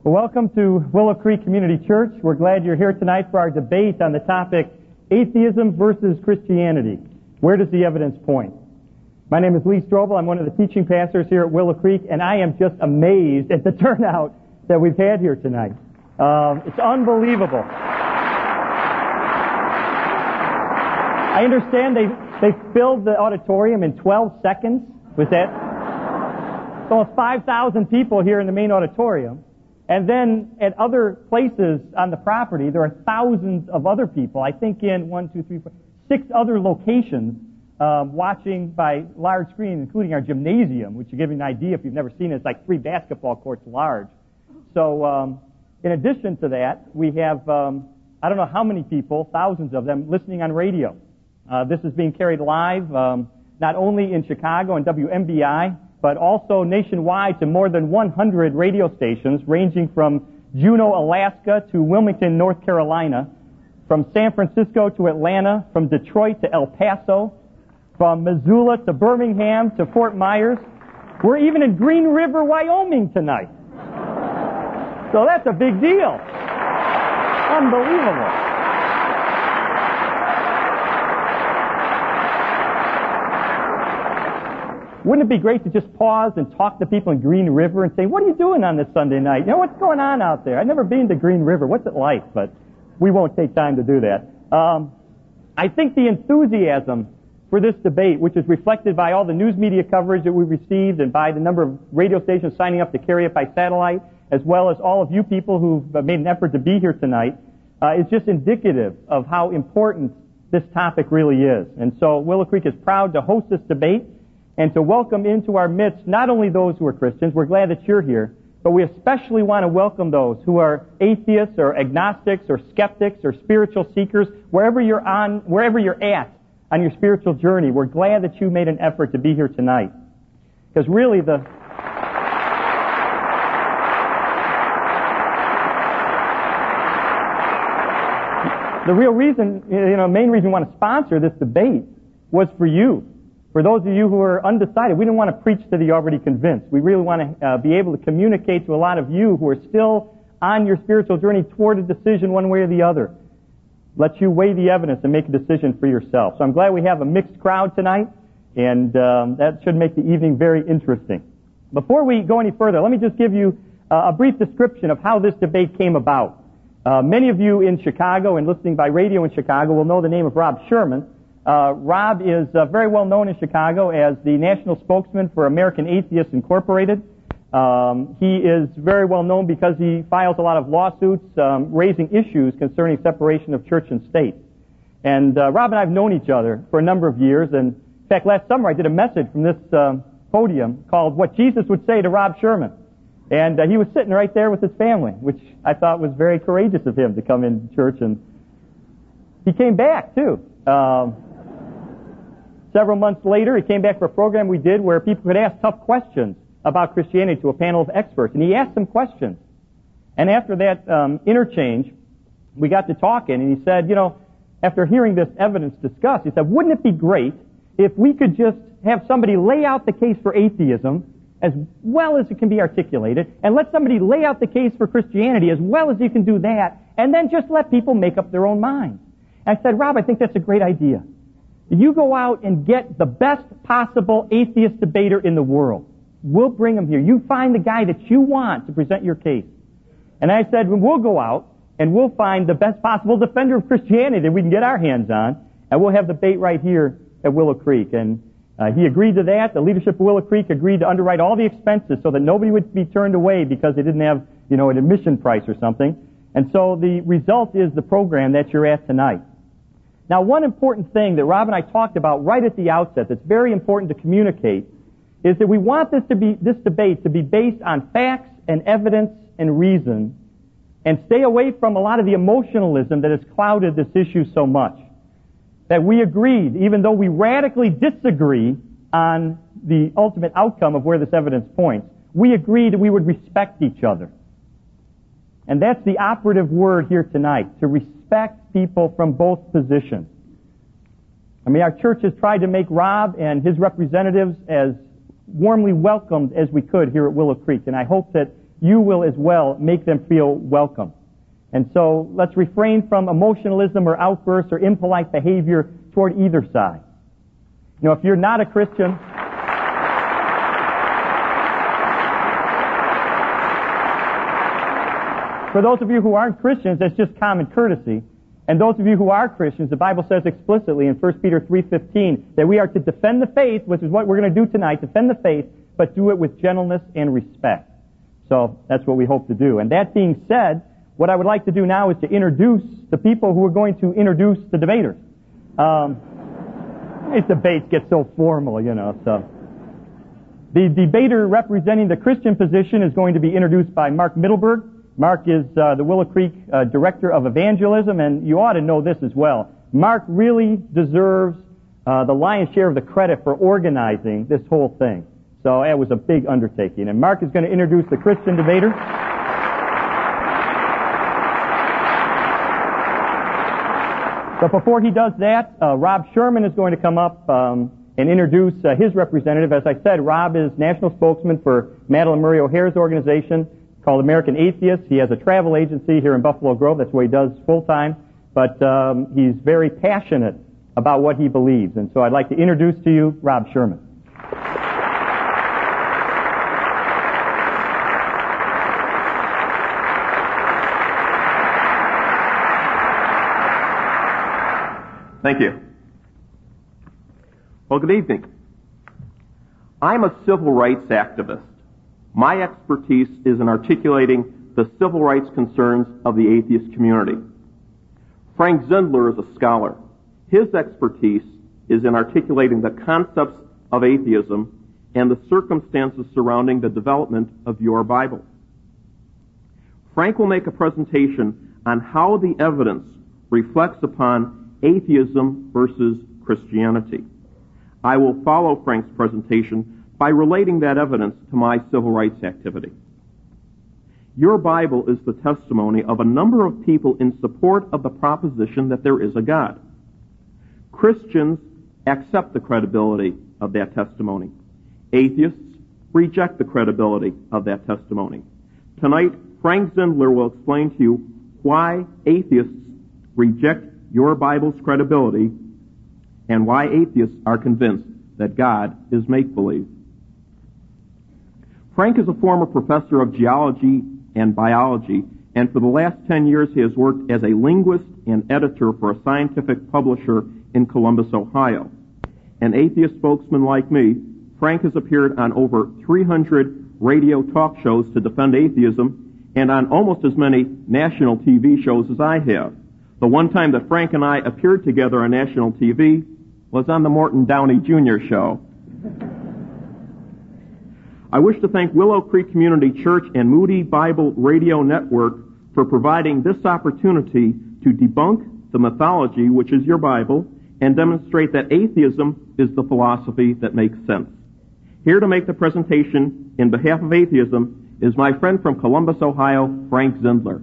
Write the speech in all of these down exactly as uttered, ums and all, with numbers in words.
Well, welcome to Willow Creek Community Church. We're glad you're here tonight for our debate on the topic, Atheism versus Christianity. Where does the evidence point? My name is Lee Strobel. I'm one of the teaching pastors here at Willow Creek, and I am just amazed at the turnout that we've had here tonight. Um, it's unbelievable. I understand they, they filled the auditorium in twelve seconds. Was that? It's almost five thousand people here in the main auditorium. And then at other places on the property, there are thousands of other people. I think in one, two, three, four, six other locations um, watching by large screen, including our gymnasium, which will give you an idea if you've never seen it. It's like three basketball courts large. So um, in addition to that, we have, um, I don't know how many people, thousands of them, listening on radio. Uh, this is being carried live um, not only in Chicago and W M B I, but also nationwide to more than one hundred radio stations ranging from Juneau, Alaska to Wilmington, North Carolina, from San Francisco to Atlanta, from Detroit to El Paso, from Missoula to Birmingham to Fort Myers. We're even in Green River, Wyoming tonight. So that's a big deal. Unbelievable. Wouldn't it be great to just pause and talk to people in Green River and say, what are you doing on this Sunday night? You know, what's going on out there? I've never been to Green River. What's it like? But we won't take time to do that. Um, I think the enthusiasm for this debate, which is reflected by all the news media coverage that we've received and by the number of radio stations signing up to carry it by satellite, as well as all of you people who've made an effort to be here tonight, uh, is just indicative of how important this topic really is. And so Willow Creek is proud to host this debate and to welcome into our midst not only those who are Christians, we're glad that you're here, but we especially want to welcome those who are atheists or agnostics or skeptics or spiritual seekers, wherever you're on, wherever you're at on your spiritual journey. We're glad that you made an effort to be here tonight. Because really the the real reason, you know, main reason we want to sponsor this debate was for you. For those of you who are undecided, we didn't want to preach to the already convinced. We really want to uh, be able to communicate to a lot of you who are still on your spiritual journey toward a decision one way or the other. Let you weigh the evidence and make a decision for yourself. So I'm glad we have a mixed crowd tonight, and um, that should make the evening very interesting. Before we go any further, let me just give you uh, a brief description of how this debate came about. Uh, many of you in Chicago and listening by radio in Chicago will know the name of Rob Sherman. Uh, Rob is uh, very well known in Chicago as the national spokesman for American Atheists Incorporated. Um, he is very well known because he files a lot of lawsuits um, raising issues concerning separation of church and state. And uh, Rob and I have known each other for a number of years. And in fact, last summer I did a message from this um, podium called What Jesus Would Say to Rob Sherman. And uh, he was sitting right there with his family, which I thought was very courageous of him to come into church. And he came back, too. Um, Several months later, he came back for a program we did where people could ask tough questions about Christianity to a panel of experts. And he asked some questions. And after that um, interchange, we got to talking, and he said, you know, after hearing this evidence discussed, he said, wouldn't it be great if we could just have somebody lay out the case for atheism as well as it can be articulated, and let somebody lay out the case for Christianity as well as you can do that, and then just let people make up their own minds. And I said, Rob, I think that's a great idea. You go out and get the best possible atheist debater in the world. We'll bring him here. You find the guy that you want to present your case. And I said, we'll go out and we'll find the best possible defender of Christianity that we can get our hands on, and we'll have the debate right here at Willow Creek. And uh, he agreed to that. The leadership of Willow Creek agreed to underwrite all the expenses so that nobody would be turned away because they didn't have, you know, an admission price or something. And so the result is the program that you're at tonight. Now, one important thing that Rob and I talked about right at the outset that's very important to communicate is that we want this to be this debate to be based on facts and evidence and reason, and stay away from a lot of the emotionalism that has clouded this issue so much. That we agreed, even though we radically disagree on the ultimate outcome of where this evidence points, we agreed that we would respect each other. And that's the operative word here tonight, to respect people from both positions. I mean, our church has tried to make Rob and his representatives as warmly welcomed as we could here at Willow Creek, and I hope that you will as well make them feel welcome. And so let's refrain from emotionalism or outbursts or impolite behavior toward either side. You know, if you're not a Christian, for those of you who aren't Christians, that's just common courtesy. And those of you who are Christians, the Bible says explicitly in First Peter three fifteen that we are to defend the faith, which is what we're going to do tonight, defend the faith, but do it with gentleness and respect. So that's what we hope to do. And that being said, what I would like to do now is to introduce the people who are going to introduce the debaters. Um, these debates get so formal, you know, so. The debater representing the Christian position is going to be introduced by Mark Middleberg. Mark is uh, the Willow Creek uh, Director of Evangelism, and you ought to know this as well. Mark really deserves uh, the lion's share of the credit for organizing this whole thing. So it was a big undertaking. And Mark is going to introduce the Christian debater. But before he does that, uh, Rob Sherman is going to come up um, and introduce uh, his representative. As I said, Rob is national spokesman for Madeline Murray O'Hare's organization called American Atheists. He has a travel agency here in Buffalo Grove. That's what he does full-time. But um, he's very passionate about what he believes. And so I'd like to introduce to you Rob Sherman. Thank you. Well, good evening. I'm a civil rights activist. My expertise is in articulating the civil rights concerns of the atheist community. Frank Zindler is a scholar. His expertise is in articulating the concepts of atheism and the circumstances surrounding the development of your Bible. Frank will make a presentation on how the evidence reflects upon atheism versus Christianity. I will follow Frank's presentation by relating that evidence to my civil rights activity. Your Bible is the testimony of a number of people in support of the proposition that there is a God. Christians accept the credibility of that testimony. Atheists reject the credibility of that testimony. Tonight, Frank Zindler will explain to you why atheists reject your Bible's credibility and why atheists are convinced that God is make-believe. Frank is a former professor of geology and biology, and for the last ten years he has worked as a linguist and editor for a scientific publisher in Columbus, Ohio. An atheist spokesman like me, Frank has appeared on over three hundred radio talk shows to defend atheism and on almost as many national T V shows as I have. The one time that Frank and I appeared together on national T V was on the Morton Downey Junior show. I wish to thank Willow Creek Community Church and Moody Bible Radio Network for providing this opportunity to debunk the mythology, which is your Bible, and demonstrate that atheism is the philosophy that makes sense. Here to make the presentation in behalf of atheism is my friend from Columbus, Ohio, Frank Zindler.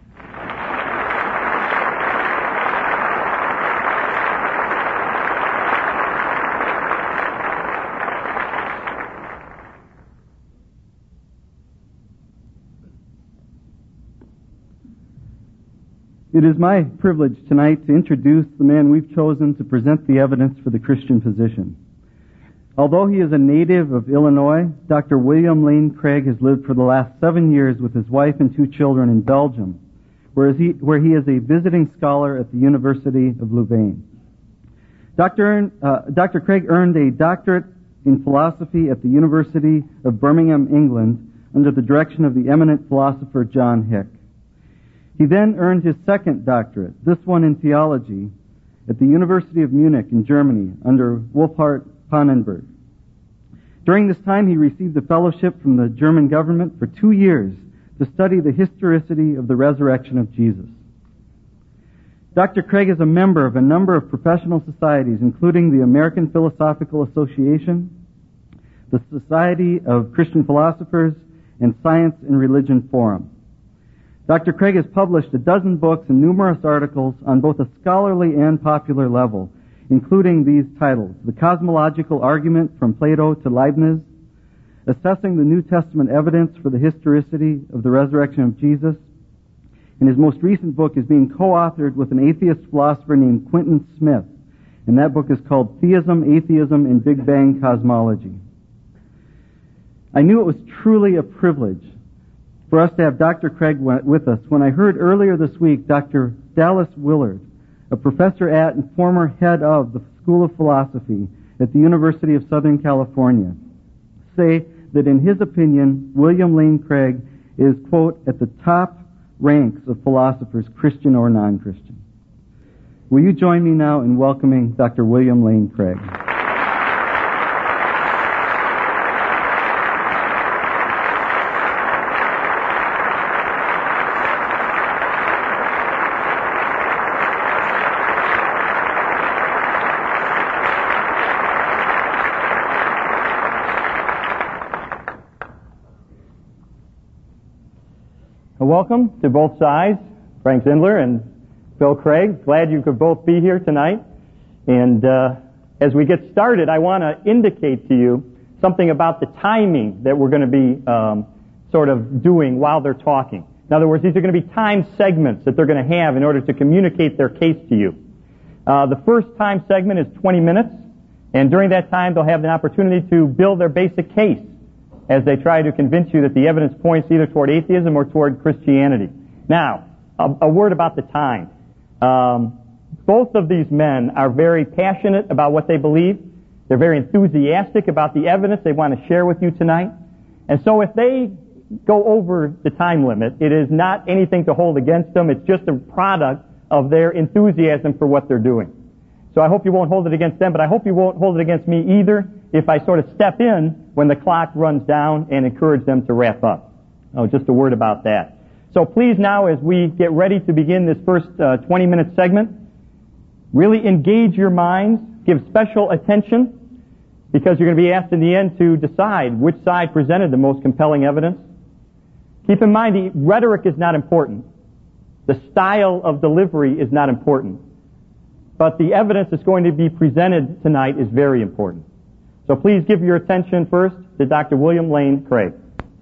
It is my privilege tonight to introduce the man we've chosen to present the evidence for the Christian position. Although he is a native of Illinois, Doctor William Lane Craig has lived for the last seven years with his wife and two children in Belgium, where he, where he is a visiting scholar at the University of Louvain. Doctor Uh, Doctor Craig earned a doctorate in philosophy at the University of Birmingham, England, under the direction of the eminent philosopher John Hick. He then earned his second doctorate, this one in theology, at the University of Munich in Germany under Wolfhart Pannenberg. During this time, he received a fellowship from the German government for two years to study the historicity of the resurrection of Jesus. Doctor Craig is a member of a number of professional societies, including the American Philosophical Association, the Society of Christian Philosophers, and Science and Religion Forum. Doctor Craig has published a dozen books and numerous articles on both a scholarly and popular level, including these titles: The Cosmological Argument from Plato to Leibniz, assessing the New Testament evidence for the historicity of the resurrection of Jesus. And his most recent book is being co-authored with an atheist philosopher named Quinton Smith. And that book is called Theism, Atheism, and Big Bang Cosmology. I knew it was truly a privilege for us to have Doctor Craig with us when I heard earlier this week Doctor Dallas Willard, a professor at and former head of the School of Philosophy at the University of Southern California, say that in his opinion, William Lane Craig is, quote, at the top ranks of philosophers, Christian or non-Christian. Will you join me now in welcoming Doctor William Lane Craig? Welcome to both sides, Frank Zindler and Bill Craig. Glad you could both be here tonight. And uh, as we get started, I want to indicate to you something about the timing that we're going to be um, sort of doing while they're talking. In other words, these are going to be time segments that they're going to have in order to communicate their case to you. Uh, the first time segment is twenty minutes, and during that time they'll have an opportunity to build their basic case as they try to convince you that the evidence points either toward atheism or toward Christianity. Now, a, a word about the time. Um, both of these men are very passionate about what they believe. They're very enthusiastic about the evidence they want to share with you tonight. And so if they go over the time limit, it is not anything to hold against them. It's just a product of their enthusiasm for what they're doing. So I hope you won't hold it against them, but I hope you won't hold it against me either if I sort of step in when the clock runs down and encourage them to wrap up. Oh, just a word about that. So please now, as we get ready to begin this first uh, twenty-minute segment, really engage your minds, give special attention, because you're going to be asked in the end to decide which side presented the most compelling evidence. Keep in mind, the rhetoric is not important. The style of delivery is not important. But the evidence that's going to be presented tonight is very important. So please give your attention first to Doctor William Lane Craig.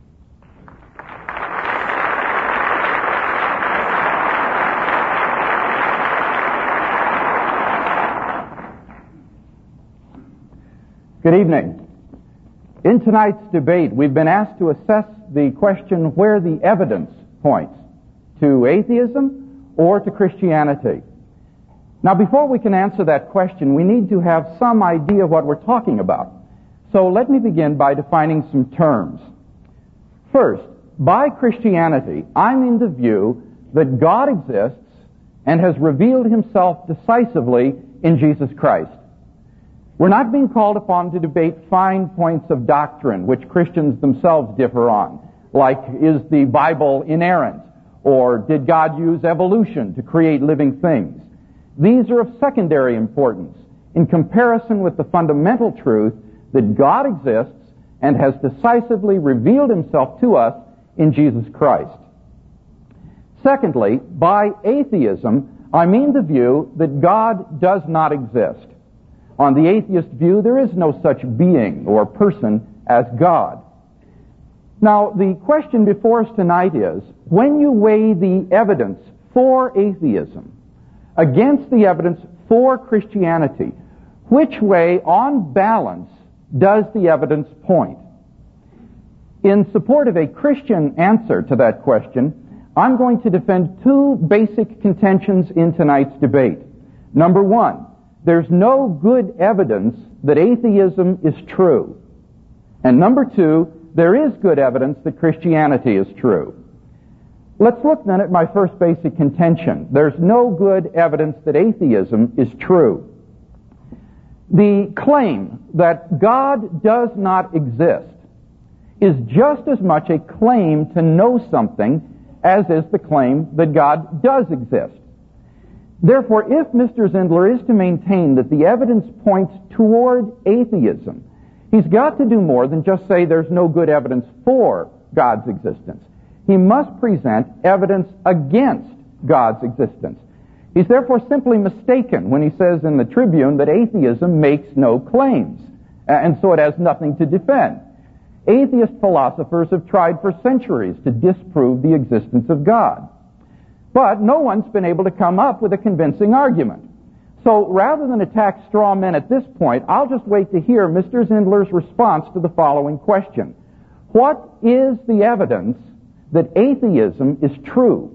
Good evening. In tonight's debate, we've been asked to assess the question where the evidence points, to atheism or to Christianity. Now, before we can answer that question, we need to have some idea of what we're talking about. So let me begin by defining some terms. First, by Christianity, I mean the view that God exists and has revealed himself decisively in Jesus Christ. We're not being called upon to debate fine points of doctrine, which Christians themselves differ on, like is the Bible inerrant, or did God use evolution to create living things? These are of secondary importance in comparison with the fundamental truth that God exists and has decisively revealed himself to us in Jesus Christ. Secondly, by atheism, I mean the view that God does not exist. On the atheist view, there is no such being or person as God. Now, the question before us tonight is, when you weigh the evidence for atheism against the evidence for Christianity, which way, on balance, does the evidence point? In support of a Christian answer to that question, I'm going to defend two basic contentions in tonight's debate. Number one, there's no good evidence that atheism is true. And number two, there is good evidence that Christianity is true. Let's look then at my first basic contention. There's no good evidence that atheism is true. The claim that God does not exist is just as much a claim to know something as is the claim that God does exist. Therefore, if Mister Zindler is to maintain that the evidence points toward atheism, he's got to do more than just say there's no good evidence for God's existence. He must present evidence against God's existence. He's therefore simply mistaken when he says in the Tribune that atheism makes no claims, and so it has nothing to defend. Atheist philosophers have tried for centuries to disprove the existence of God. But no one's been able to come up with a convincing argument. So rather than attack straw men at this point, I'll just wait to hear Mister Zindler's response to the following question. What is the evidence that atheism is true?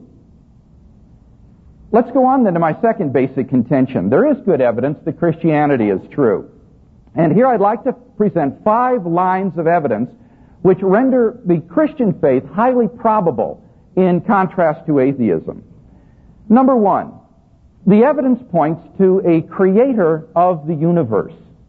Let's go on then to my second basic contention. There is good evidence that Christianity is true. And here I'd like to present five lines of evidence which render the Christian faith highly probable in contrast to atheism. Number one, the evidence points to a creator of the universe.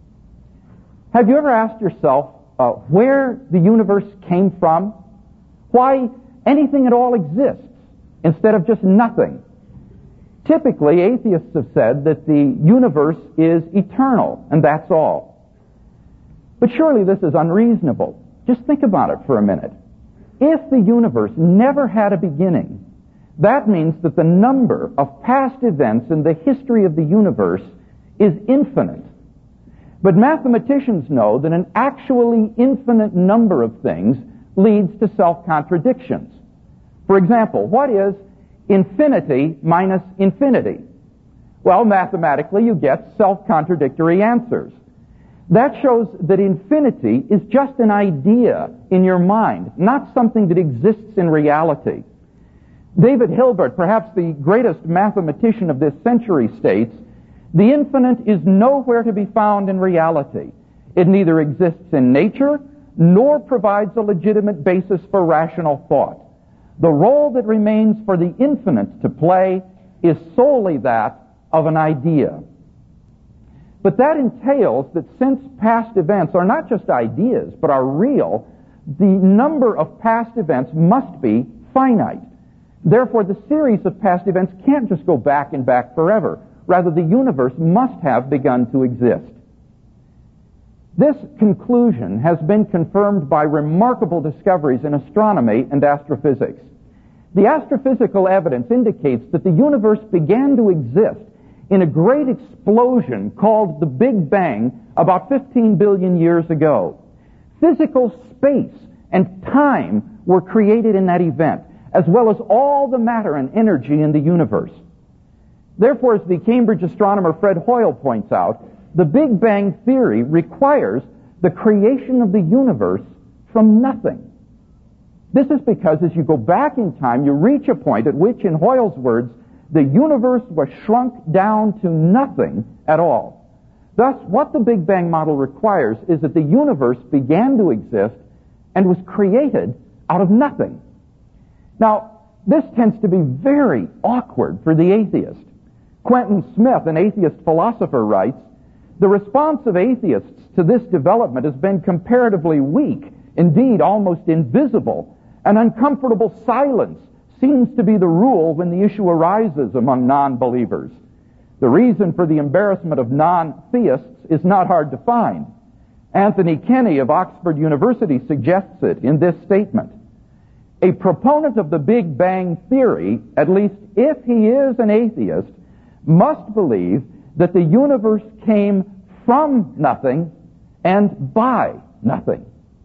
Have you ever asked yourself uh, where the universe came from? Why anything at all exists instead of just nothing? Typically, atheists have said that the universe is eternal, and that's all. But surely this is unreasonable. Just think about it for a minute. If the universe never had a beginning, that means that the number of past events in the history of the universe is infinite. But mathematicians know that an actually infinite number of things leads to self-contradictions. For example, what is infinity minus infinity? Well, mathematically you get self-contradictory answers. That shows that infinity is just an idea in your mind, not something that exists in reality. David Hilbert, perhaps the greatest mathematician of this century, states, "The infinite is nowhere to be found in reality. It neither exists in nature nor provides a legitimate basis for rational thought. The role that remains for the infinite to play is solely that of an idea." But that entails that since past events are not just ideas, but are real, the number of past events must be finite. Therefore, the series of past events can't just go back and back forever. Rather, the universe must have begun to exist. This conclusion has been confirmed by remarkable discoveries in astronomy and astrophysics. The astrophysical evidence indicates that the universe began to exist in a great explosion called the Big Bang about fifteen billion years ago. Physical space and time were created in that event, as well as all the matter and energy in the universe. Therefore, as the Cambridge astronomer Fred Hoyle points out, the Big Bang theory requires the creation of the universe from nothing. This is because as you go back in time, you reach a point at which, in Hoyle's words, the universe was shrunk down to nothing at all. Thus, what the Big Bang model requires is that the universe began to exist and was created out of nothing. Now, this tends to be very awkward for the atheist. Quentin Smith, an atheist philosopher, writes, "The response of atheists to this development has been comparatively weak, indeed almost invisible. An uncomfortable silence seems to be the rule when the issue arises among non-believers. The reason for the embarrassment of non-theists is not hard to find. Anthony Kenny of Oxford University suggests it in this statement. A proponent of the Big Bang theory, at least if he is an atheist, must believe that the universe came from nothing and by nothing."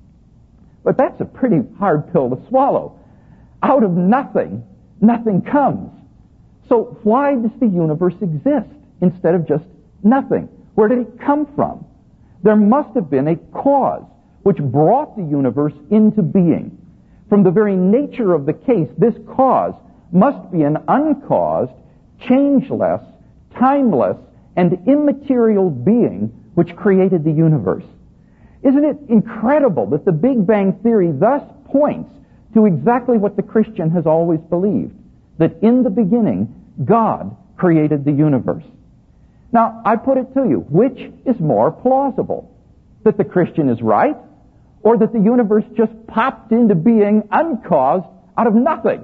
But that's a pretty hard pill to swallow. Out of nothing, nothing comes. So why does the universe exist instead of just nothing? Where did it come from? There must have been a cause which brought the universe into being. From the very nature of the case, this cause must be an uncaused, changeless, timeless, and immaterial being which created the universe. Isn't it incredible that the Big Bang theory thus points to exactly what the Christian has always believed, that in the beginning, God created the universe? Now, I put it to you, which is more plausible? That the Christian is right, or that the universe just popped into being uncaused out of nothing?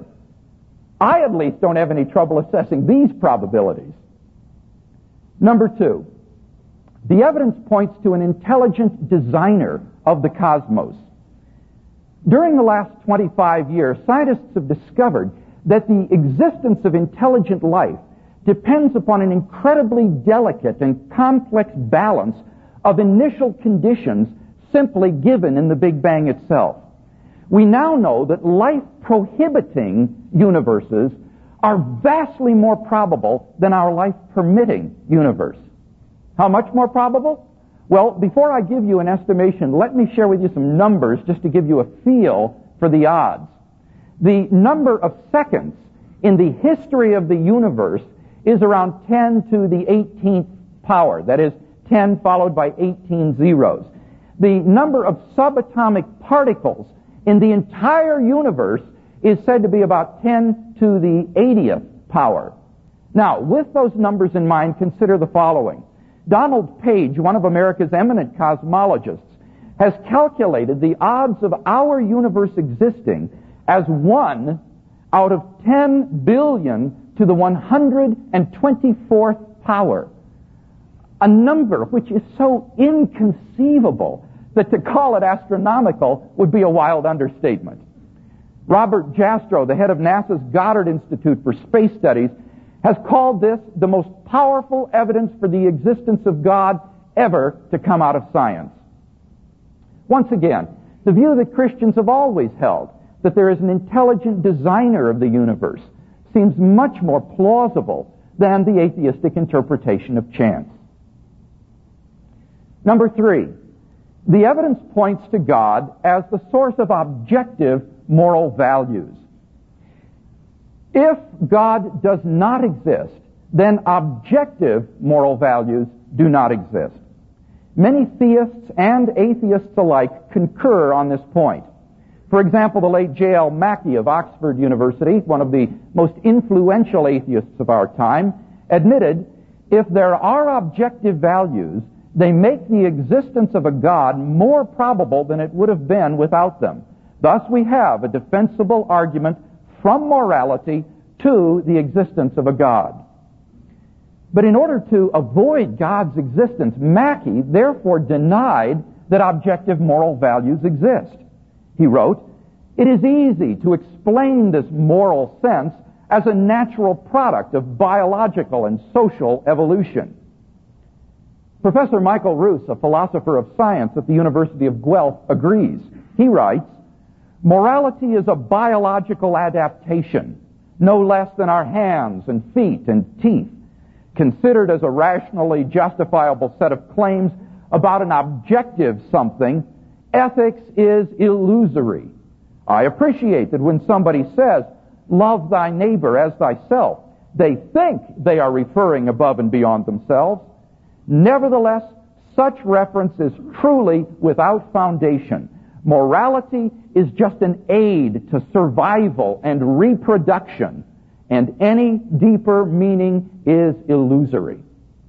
I at least don't have any trouble assessing these probabilities. Number two, the evidence points to an intelligent designer of the cosmos. During the last twenty-five years, scientists have discovered that the existence of intelligent life depends upon an incredibly delicate and complex balance of initial conditions simply given in the Big Bang itself. We now know that life-prohibiting universes are vastly more probable than our life-permitting universe. How much more probable? Well, before I give you an estimation, let me share with you some numbers just to give you a feel for the odds. The number of seconds in the history of the universe is around ten to the eighteenth power. That is, ten followed by eighteen zeros. The number of subatomic particles in the entire universe is said to be about ten to the eightieth power. Now, with those numbers in mind, consider the following. Donald Page, one of America's eminent cosmologists, has calculated the odds of our universe existing as one out of ten billion to the one hundred twenty-fourth power. A number which is so inconceivable that to call it astronomical would be a wild understatement. Robert Jastrow, the head of NASA's Goddard Institute for Space Studies, has called this the most powerful evidence for the existence of God ever to come out of science. Once again, the view that Christians have always held, that there is an intelligent designer of the universe, seems much more plausible than the atheistic interpretation of chance. Number three, the evidence points to God as the source of objective moral values. If God does not exist, then objective moral values do not exist. Many theists and atheists alike concur on this point. For example, the late J L Mackie of Oxford University, one of the most influential atheists of our time, admitted, if there are objective values, they make the existence of a God more probable than it would have been without them. Thus we have a defensible argument from morality to the existence of a God. But in order to avoid God's existence, Mackie therefore denied that objective moral values exist. He wrote, "It is easy to explain this moral sense as a natural product of biological and social evolution." Professor Michael Roos, a philosopher of science at the University of Guelph, agrees. He writes, "Morality is a biological adaptation, no less than our hands and feet and teeth. Considered as a rationally justifiable set of claims about an objective something, ethics is illusory. I appreciate that when somebody says, 'Love thy neighbor as thyself,' they think they are referring above and beyond themselves. Nevertheless, such reference is truly without foundation. Morality is just an aid to survival and reproduction, and any deeper meaning is illusory."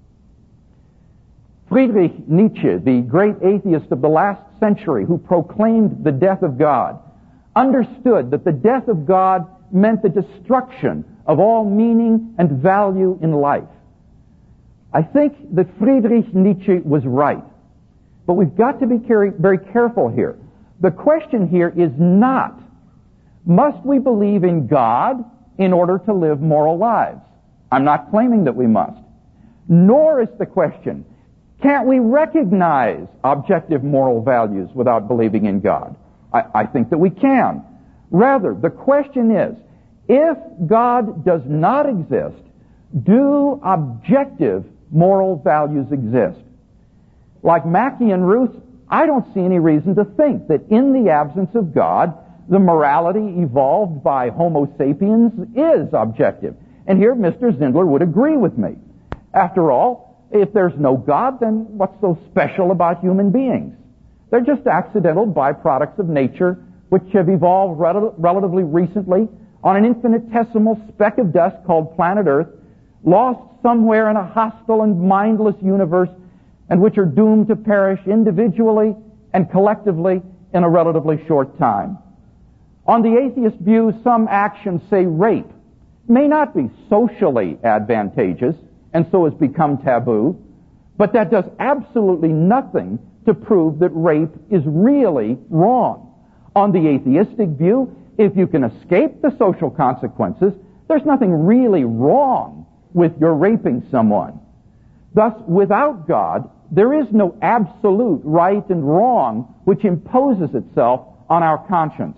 Friedrich Nietzsche, the great atheist of the last century who proclaimed the death of God, understood that the death of God meant the destruction of all meaning and value in life. I think that Friedrich Nietzsche was right, but we've got to be very careful here. The question here is not, must we believe in God in order to live moral lives? I'm not claiming that we must. Nor is the question, can't we recognize objective moral values without believing in God? I, I think that we can. Rather, the question is, if God does not exist, do objective moral values exist? Like Mackie and Ruth, I don't see any reason to think that in the absence of God, the morality evolved by Homo sapiens is objective. And here Mister Zindler would agree with me. After all, if there's no God, then what's so special about human beings? They're just accidental byproducts of nature which have evolved rel- relatively recently on an infinitesimal speck of dust called planet Earth, lost somewhere in a hostile and mindless universe, and which are doomed to perish individually and collectively in a relatively short time. On the atheist view, some actions, say rape, may not be socially advantageous and so has become taboo, but that does absolutely nothing to prove that rape is really wrong. On the atheistic view, if you can escape the social consequences, there's nothing really wrong with your raping someone. Thus, without God, there is no absolute right and wrong which imposes itself on our conscience.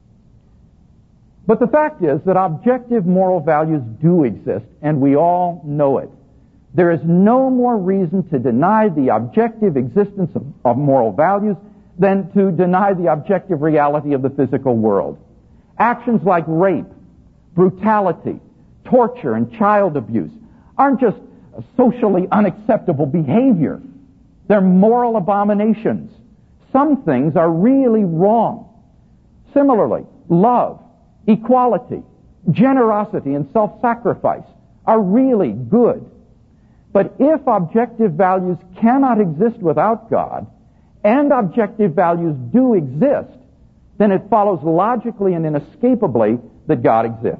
But the fact is that objective moral values do exist, and we all know it. There is no more reason to deny the objective existence of, of moral values than to deny the objective reality of the physical world. Actions like rape, brutality, torture, and child abuse aren't just socially unacceptable behavior. They're moral abominations. Some things are really wrong. Similarly, love, equality, generosity, and self-sacrifice are really good. But if objective values cannot exist without God, and objective values do exist, then it follows logically and inescapably that God exists.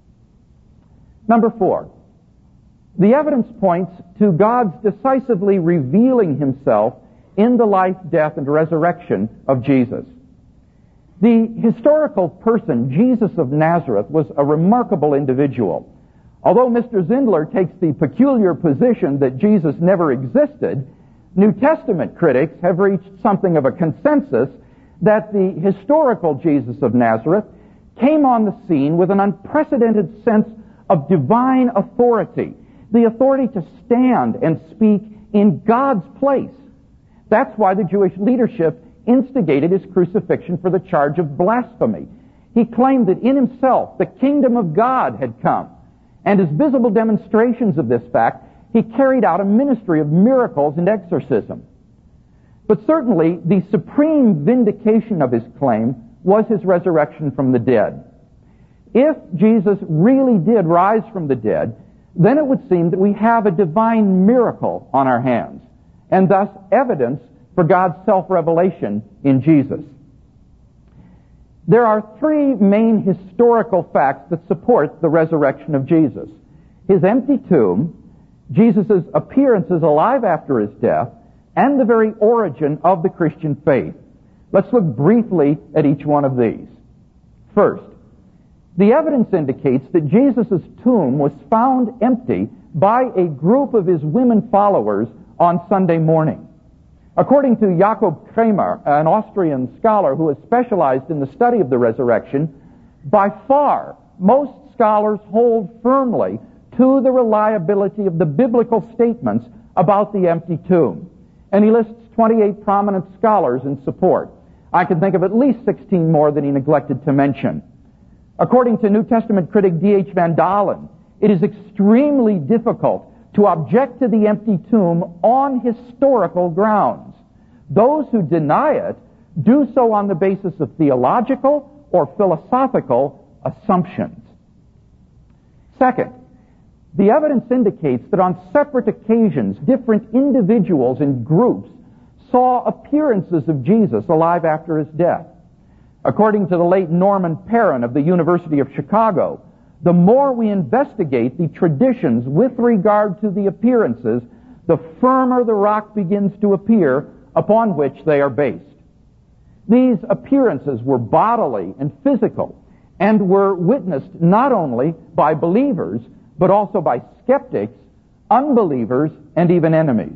Number four, the evidence points to God's decisively revealing himself in the life, death, and resurrection of Jesus. The historical person, Jesus of Nazareth, was a remarkable individual. Although Mister Zindler takes the peculiar position that Jesus never existed, New Testament critics have reached something of a consensus that the historical Jesus of Nazareth came on the scene with an unprecedented sense of divine authority, the authority to stand and speak in God's place. That's why the Jewish leadership instigated his crucifixion for the charge of blasphemy. He claimed that in himself the kingdom of God had come, and as visible demonstrations of this fact, he carried out a ministry of miracles and exorcism. But certainly the supreme vindication of his claim was his resurrection from the dead. If Jesus really did rise from the dead, then it would seem that we have a divine miracle on our hands, and thus evidence for God's self-revelation in Jesus. There are three main historical facts that support the resurrection of Jesus: his empty tomb, Jesus' appearances alive after his death, and the very origin of the Christian faith. Let's look briefly at each one of these. First, the evidence indicates that Jesus' tomb was found empty by a group of his women followers on Sunday morning. According to Jakob Kramer, an Austrian scholar who has specialized in the study of the resurrection, by far most scholars hold firmly to the reliability of the biblical statements about the empty tomb. And he lists twenty-eight prominent scholars in support. I can think of at least sixteen more that he neglected to mention. According to New Testament critic D H Van Dalen, it is extremely difficult to object to the empty tomb on historical grounds. Those who deny it do so on the basis of theological or philosophical assumptions. Second, the evidence indicates that on separate occasions, different individuals and groups saw appearances of Jesus alive after his death. According to the late Norman Perrin of the University of Chicago, the more we investigate the traditions with regard to the appearances, the firmer the rock begins to appear upon which they are based. These appearances were bodily and physical, and were witnessed not only by believers, but also by skeptics, unbelievers, and even enemies.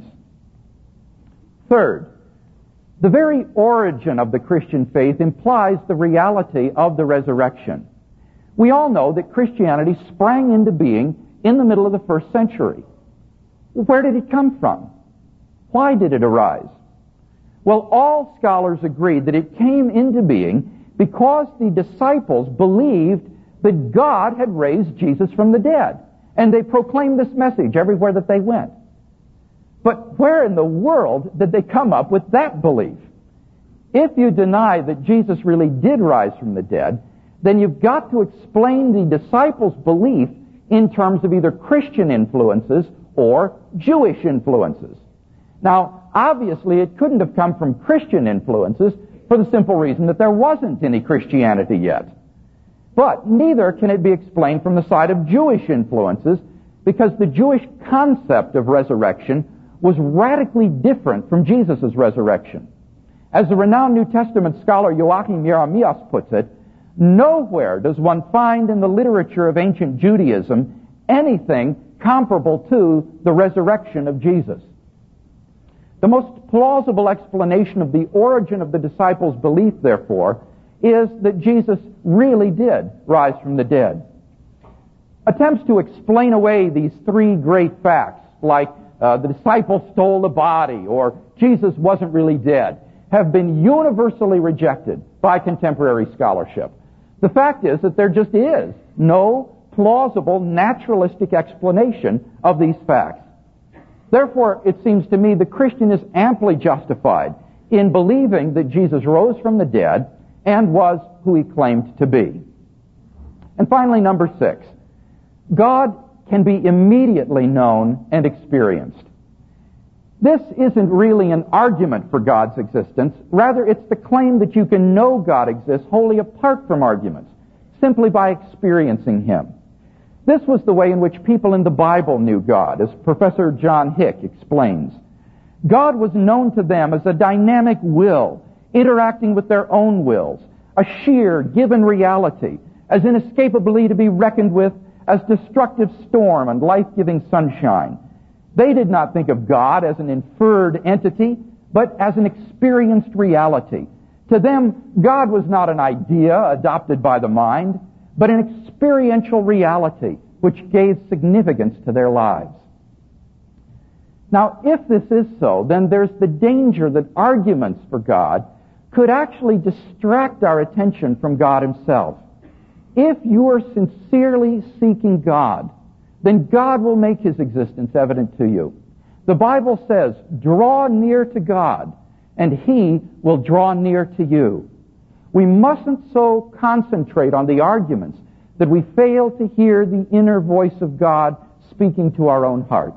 Third, the very origin of the Christian faith implies the reality of the resurrection. We all know that Christianity sprang into being in the middle of the first century. Where did it come from? Why did it arise? Well, all scholars agree that it came into being because the disciples believed that God had raised Jesus from the dead, and they proclaimed this message everywhere that they went. But where in the world did they come up with that belief? If you deny that Jesus really did rise from the dead, then you've got to explain the disciples' belief in terms of either Christian influences or Jewish influences. Now, obviously, it couldn't have come from Christian influences for the simple reason that there wasn't any Christianity yet. But neither can it be explained from the side of Jewish influences, because the Jewish concept of resurrection was radically different from Jesus' resurrection. As the renowned New Testament scholar Joachim Jeremias puts it, nowhere does one find in the literature of ancient Judaism anything comparable to the resurrection of Jesus. The most plausible explanation of the origin of the disciples' belief, therefore, is that Jesus really did rise from the dead. Attempts to explain away these three great facts, like uh, the disciples stole the body or Jesus wasn't really dead, have been universally rejected by contemporary scholarship. The fact is that there just is no plausible naturalistic explanation of these facts. Therefore, it seems to me the Christian is amply justified in believing that Jesus rose from the dead and was who he claimed to be. And finally, number six, God can be immediately known and experienced. This isn't really an argument for God's existence. Rather, it's the claim that you can know God exists wholly apart from arguments, simply by experiencing him. This was the way in which people in the Bible knew God, as Professor John Hick explains. God was known to them as a dynamic will, interacting with their own wills, a sheer, given reality, as inescapably to be reckoned with as destructive storm and life-giving sunshine. They did not think of God as an inferred entity, but as an experienced reality. To them, God was not an idea adopted by the mind, but an experiential reality which gave significance to their lives. Now, if this is so, then there's the danger that arguments for God could actually distract our attention from God himself. If you are sincerely seeking God, then God will make his existence evident to you. The Bible says, draw near to God, and he will draw near to you. We mustn't so concentrate on the arguments that we fail to hear the inner voice of God speaking to our own hearts.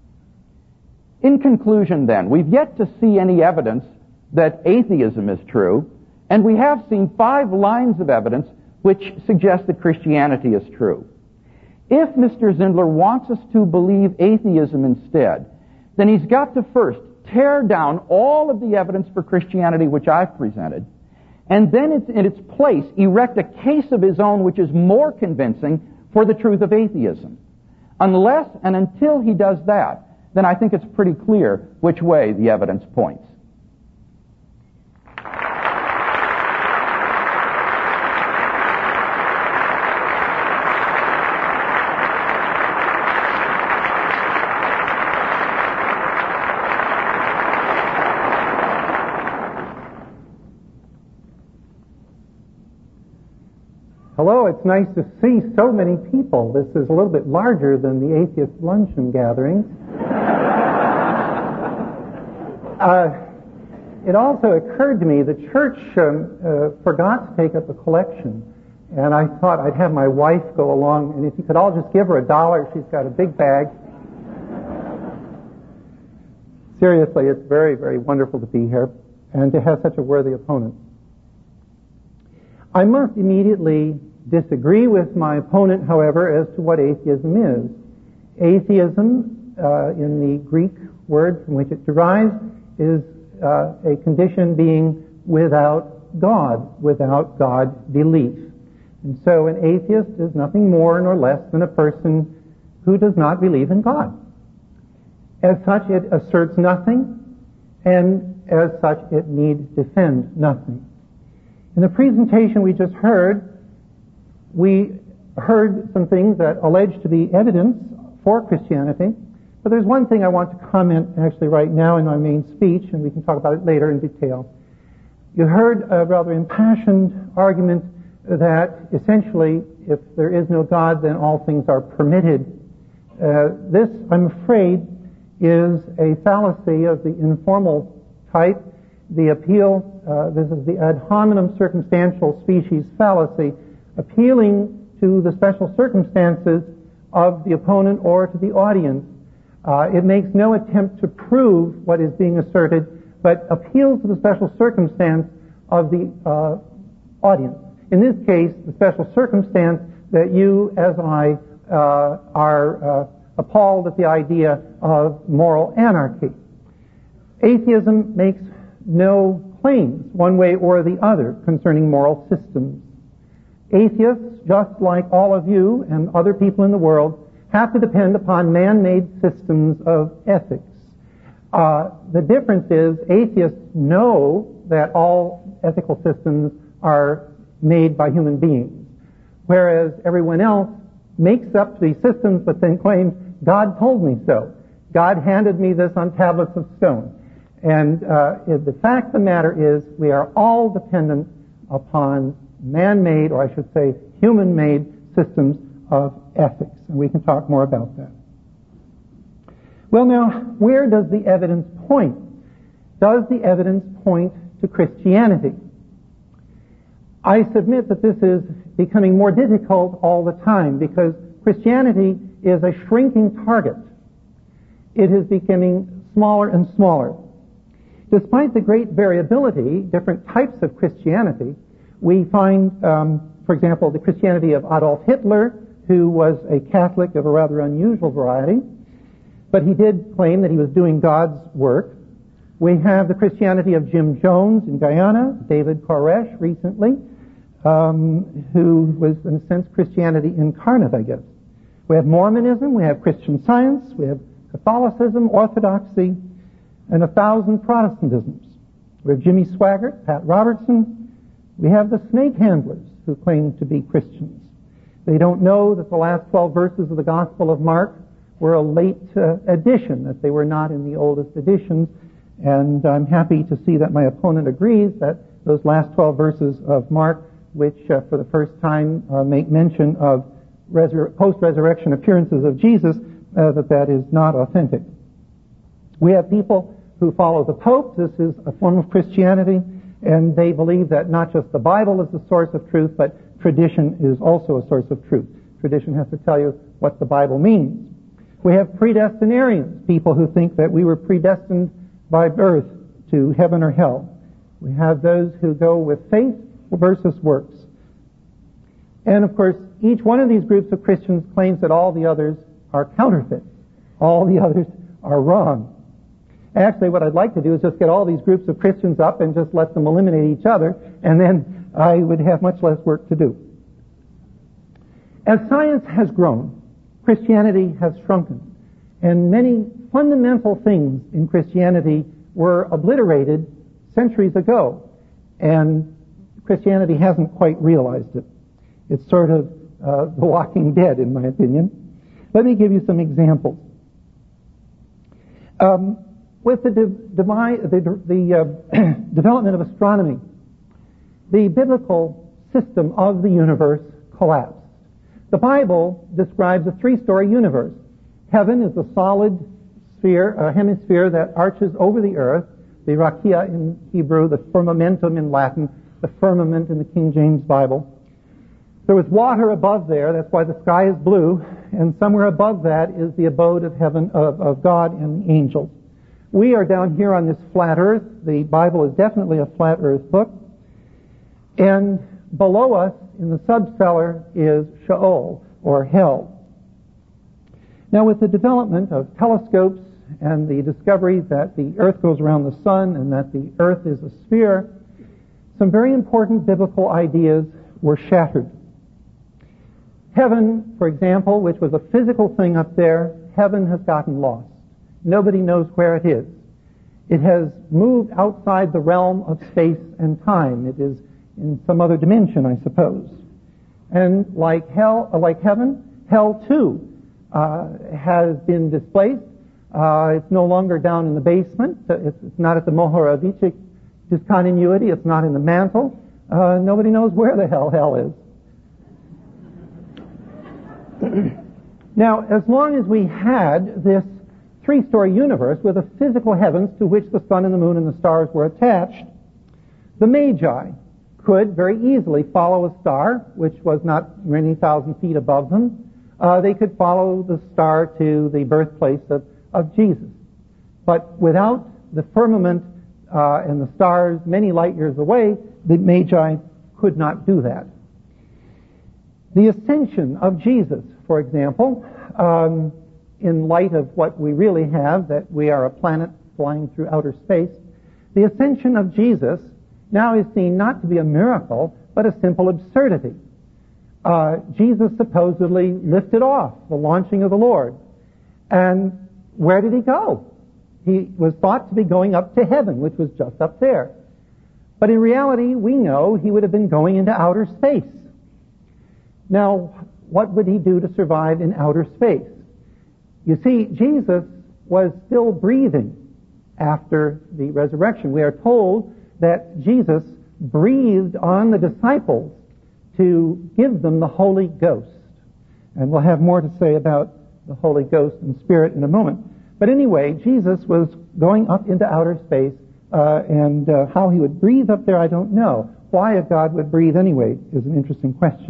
In conclusion, then, we've yet to see any evidence that atheism is true, and we have seen five lines of evidence which suggest that Christianity is true. If Mister Zindler wants us to believe atheism instead, then he's got to first tear down all of the evidence for Christianity which I've presented, and then it's, in its place erect a case of his own which is more convincing for the truth of atheism. Unless and until he does that, then I think it's pretty clear which way the evidence points. Hello, it's nice to see so many people. This is a little bit larger than the atheist luncheon gatherings. uh, it also occurred to me the church um, uh, forgot to take up a collection, and I thought I'd have my wife go along, and if you could all just give her a dollar, she's got a big bag. Seriously, it's very, very wonderful to be here and to have such a worthy opponent. I must immediately disagree with my opponent, however, as to what atheism is. Atheism, uh, in the Greek word from which it derives, is uh, a condition being without God, without God belief. And so an atheist is nothing more nor less than a person who does not believe in God. As such, it asserts nothing, and as such, it need defend nothing. In the presentation we just heard, we heard some things that allege to be evidence for Christianity, but there's one thing I want to comment actually right now in my main speech, and we can talk about it later in detail. You heard a rather impassioned argument that essentially, if there is no God, then all things are permitted. Uh, this, I'm afraid, is a fallacy of the informal type. The appeal, uh, this is the ad hominem circumstantial species fallacy, appealing to the special circumstances of the opponent or to the audience. Uh, it makes no attempt to prove what is being asserted, but appeals to the special circumstance of the uh, audience. In this case, the special circumstance that you, as I, uh, are uh, appalled at the idea of moral anarchy. Atheism makes no claims, one way or the other, concerning moral systems. Atheists, just like all of you and other people in the world, have to depend upon man-made systems of ethics. Uh, the difference is atheists know that all ethical systems are made by human beings, whereas everyone else makes up these systems but then claims, God told me so. God handed me this on tablets of stone. And uh, the fact of the matter is we are all dependent upon man-made, or I should say human-made, systems of ethics. And we can talk more about that. Well, now, where does the evidence point? Does the evidence point to Christianity? I submit that this is becoming more difficult all the time because Christianity is a shrinking target. It is becoming smaller and smaller. Despite the great variability, different types of Christianity, we find, um, for example, the Christianity of Adolf Hitler, who was a Catholic of a rather unusual variety, but he did claim that he was doing God's work. We have the Christianity of Jim Jones in Guyana, David Koresh recently, um, who was, in a sense, Christianity incarnate, I guess. We have Mormonism, we have Christian Science, we have Catholicism, Orthodoxy, and a thousand Protestantisms. We have Jimmy Swaggart, Pat Robertson. We have the snake handlers who claim to be Christians. They don't know that the last twelve verses of the Gospel of Mark were a late uh, addition, that they were not in the oldest editions. And I'm happy to see that my opponent agrees that those last twelve verses of Mark, which uh, for the first time uh, make mention of resur- post-resurrection appearances of Jesus, uh, that that is not authentic. We have people who follow the Pope. This is a form of Christianity, and they believe that not just the Bible is the source of truth, but tradition is also a source of truth. Tradition has to tell you what the Bible means. We have predestinarians, people who think that we were predestined by birth to heaven or hell. We have those who go with faith versus works. And of course, each one of these groups of Christians claims that all the others are counterfeit. All the others are wrong. Actually, what I'd like to do is just get all these groups of Christians up and just let them eliminate each other, and then I would have much less work to do. As science has grown, Christianity has shrunken, and many fundamental things in Christianity were obliterated centuries ago, and Christianity hasn't quite realized it. It's sort of uh, the Walking Dead, in my opinion. Let me give you some examples. Um, with the, de- devi- the, the uh, development of astronomy, the biblical system of the universe collapsed. The Bible describes a three-story universe. Heaven is a solid sphere, a hemisphere that arches over the earth, the rakia in Hebrew, the firmamentum in Latin, the firmament in the King James Bible. There was water above there, that's why the sky is blue, and somewhere above that is the abode of heaven, of, of God and the angels. We are down here on this flat earth. The Bible is definitely a flat earth book. And below us, in the subcellar, is Sheol, or hell. Now, with the development of telescopes and the discovery that the earth goes around the sun and that the earth is a sphere, some very important biblical ideas were shattered. Heaven, for example, which was a physical thing up there, heaven has gotten lost. Nobody knows where it is. It has moved outside the realm of space and time. It is in some other dimension, I suppose. And like hell, uh, like heaven, hell too uh, has been displaced. Uh, it's no longer down in the basement. It's, it's not at the Mohorovičić discontinuity. It's not in the mantle. Uh, nobody knows where the hell hell is. Now, as long as we had this three-story universe with a physical heavens to which the sun and the moon and the stars were attached, the Magi could very easily follow a star, which was not many thousand feet above them. Uh, they could follow the star to the birthplace of, of Jesus. But without the firmament uh, and the stars many light years away, the Magi could not do that. The ascension of Jesus, for example, um, in light of what we really have, that we are a planet flying through outer space, the ascension of Jesus now is seen not to be a miracle, but a simple absurdity. Uh, Jesus supposedly lifted off the launching of the Lord. And where did he go? He was thought to be going up to heaven, which was just up there. But in reality, we know he would have been going into outer space. Now, what would he do to survive in outer space? You see, Jesus was still breathing after the resurrection. We are told that Jesus breathed on the disciples to give them the Holy Ghost. And we'll have more to say about the Holy Ghost and Spirit in a moment. But anyway, Jesus was going up into outer space, uh, and uh, how he would breathe up there, I don't know. Why a God would breathe anyway is an interesting question.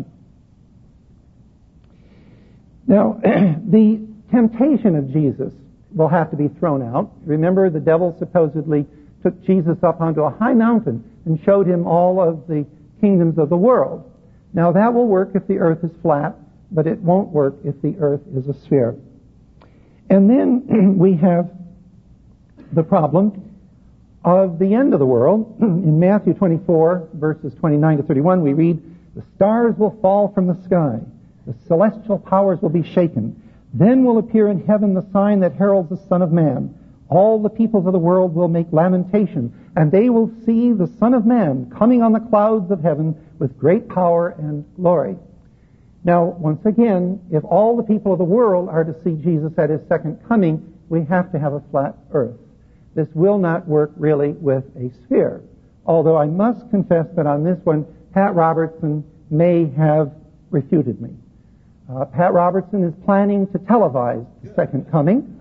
Now, the temptation of Jesus will have to be thrown out. Remember, the devil supposedly took Jesus up onto a high mountain and showed him all of the kingdoms of the world. Now, that will work if the earth is flat, but it won't work if the earth is a sphere. And then we have the problem of the end of the world. In Matthew twenty-four, verses twenty-nine to thirty-one, we read, "The stars will fall from the sky. The celestial powers will be shaken. Then will appear in heaven the sign that heralds the Son of Man. All the peoples of the world will make lamentation, and they will see the Son of Man coming on the clouds of heaven with great power and glory." Now, once again, if all the people of the world are to see Jesus at his second coming, we have to have a flat earth. This will not work really with a sphere. Although I must confess that on this one, Pat Robertson may have refuted me. Uh, Pat Robertson is planning to televise the second coming,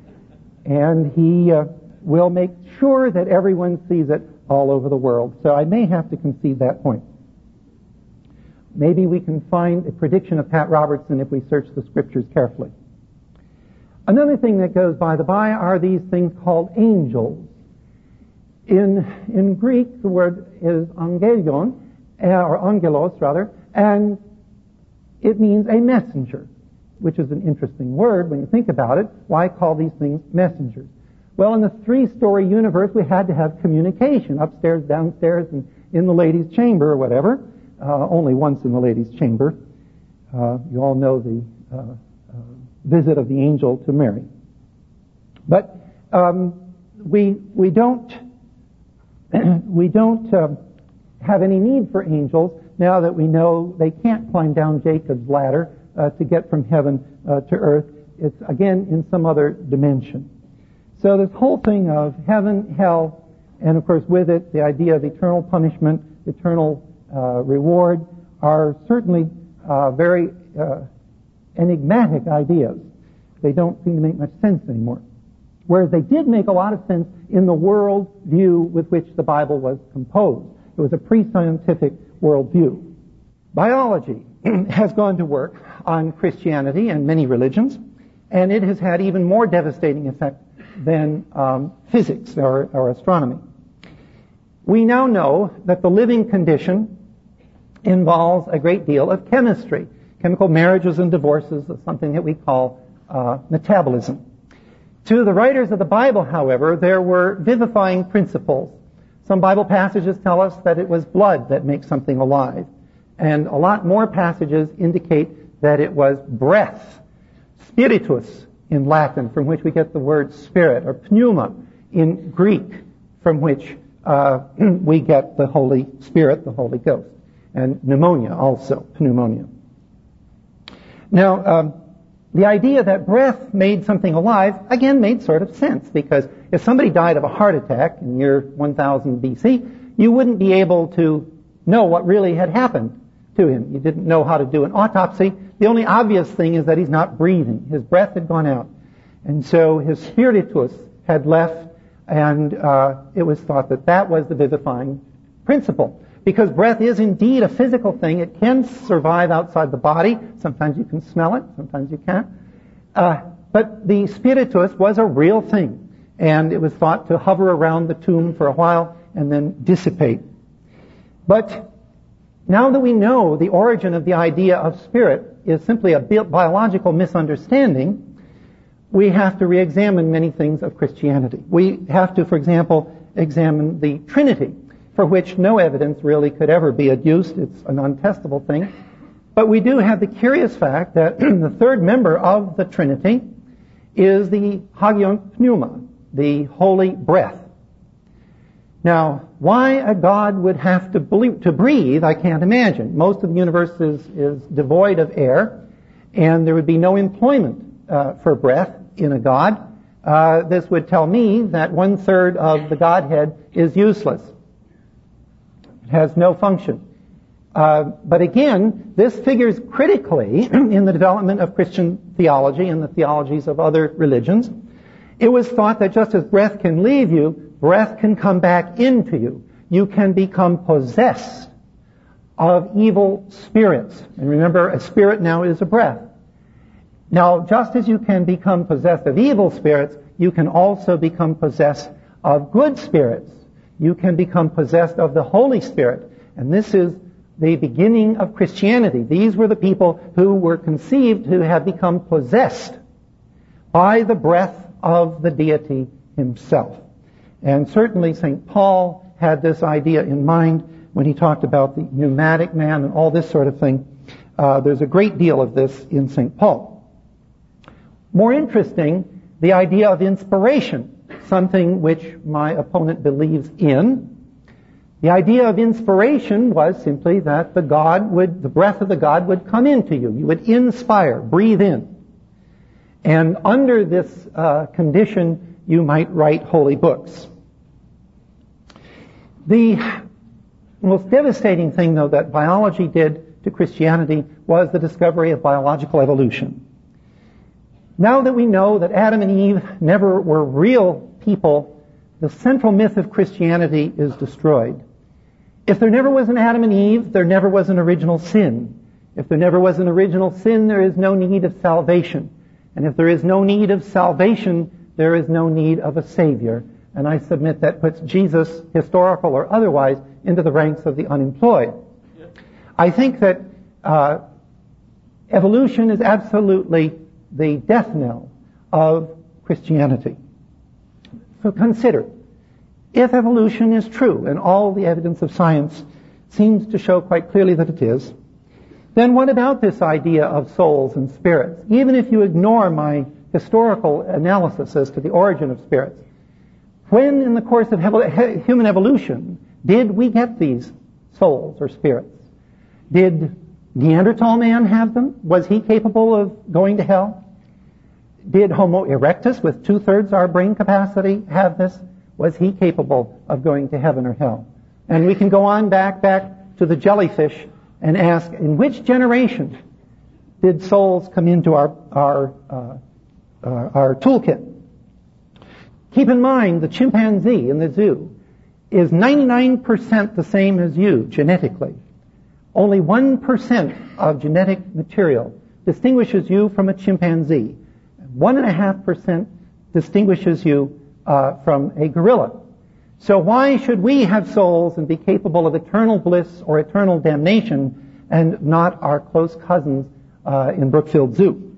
and he uh, will make sure that everyone sees it all over the world. So I may have to concede that point. Maybe we can find a prediction of Pat Robertson if we search the scriptures carefully. Another thing that goes by the by are these things called angels. In in Greek, the word is angelion, or angelos rather, and it means a messenger, which is an interesting word when you think about it. Why call these things messengers? Well, in the three-story universe, we had to have communication, upstairs, downstairs, and in the ladies' chamber or whatever. Uh, only once in the ladies' chamber. Uh, you all know the uh, uh, visit of the angel to Mary. But um, we we don't we don't uh, have any need for angels now that we know they can't climb down Jacob's ladder uh, to get from heaven uh, to earth. It's again in some other dimension. So this whole thing of heaven, hell, and of course with it the idea of eternal punishment, eternal Uh, reward are certainly uh, very uh, enigmatic ideas. They don't seem to make much sense anymore. Whereas they did make a lot of sense in the world view with which the Bible was composed. It was a pre-scientific worldview. Biology has gone to work on Christianity and many religions, and it has had even more devastating effect than um, physics or, or astronomy. We now know that the living condition involves a great deal of chemistry. Chemical marriages and divorces is something that we call uh, metabolism. To the writers of the Bible, however, there were vivifying principles. Some Bible passages tell us that it was blood that makes something alive. And a lot more passages indicate that it was breath, spiritus in Latin, from which we get the word spirit, or pneuma in Greek, from which uh, we get the Holy Spirit, the Holy Ghost. And pneumonia also, pneumonia. Now, um, the idea that breath made something alive, again, made sort of sense, because if somebody died of a heart attack in year one thousand B C, you wouldn't be able to know what really had happened to him. You didn't know how to do an autopsy. The only obvious thing is that he's not breathing. His breath had gone out. And so his spiritus had left, and uh, it was thought that that was the vivifying principle. Because breath is indeed a physical thing. It can survive outside the body. Sometimes you can smell it, sometimes you can't. Uh, but the spiritus was a real thing. And it was thought to hover around the tomb for a while and then dissipate. But now that we know the origin of the idea of spirit is simply a biological misunderstanding, we have to re-examine many things of Christianity. We have to, for example, examine the Trinity, for which no evidence really could ever be adduced. It's an untestable thing. But we do have the curious fact that the third member of the Trinity is the Hagion Pneuma, the holy breath. Now, why a God would have to, believe, to breathe, I can't imagine. Most of the universe is, is devoid of air, and there would be no employment uh, for breath in a God. Uh, this would tell me that one-third of the Godhead is useless. It has no function. Uh, but again, this figures critically in the development of Christian theology and the theologies of other religions. It was thought that just as breath can leave you, breath can come back into you. You can become possessed of evil spirits. And remember, a spirit now is a breath. Now, just as you can become possessed of evil spirits, you can also become possessed of good spirits. You can become possessed of the Holy Spirit. And this is the beginning of Christianity. These were the people who were conceived to have become possessed by the breath of the deity himself. And certainly Saint Paul had this idea in mind when he talked about the pneumatic man and all this sort of thing. Uh, there's a great deal of this in Saint Paul. More interesting, the idea of inspiration, something which my opponent believes in. The idea of inspiration was simply that the God would, the breath of the God would come into you. You would inspire, breathe in. And under this uh, condition, you might write holy books. The most devastating thing, though, that biology did to Christianity was the discovery of biological evolution. Now that we know that Adam and Eve never were real people, the central myth of Christianity is destroyed. If there never was an Adam and Eve, there never was an original sin. If there never was an original sin, there is no need of salvation. And if there is no need of salvation, there is no need of a Savior. And I submit that puts Jesus, historical or otherwise, into the ranks of the unemployed. I think that uh, evolution is absolutely the death knell of Christianity. So consider, if evolution is true, and all the evidence of science seems to show quite clearly that it is, then what about this idea of souls and spirits? Even if you ignore my historical analysis as to the origin of spirits, when in the course of he- human evolution did we get these souls or spirits? Did Neanderthal man have them? Was he capable of going to hell? Did Homo erectus, with two-thirds our brain capacity, have this? Was he capable of going to heaven or hell? And we can go on back, back to the jellyfish and ask, in which generation did souls come into our our uh, uh, our toolkit? Keep in mind, the chimpanzee in the zoo is ninety-nine percent the same as you genetically. Only one percent of genetic material distinguishes you from a chimpanzee. one point five percent distinguishes you uh, from a gorilla. So why should we have souls and be capable of eternal bliss or eternal damnation and not our close cousins uh, in Brookfield Zoo?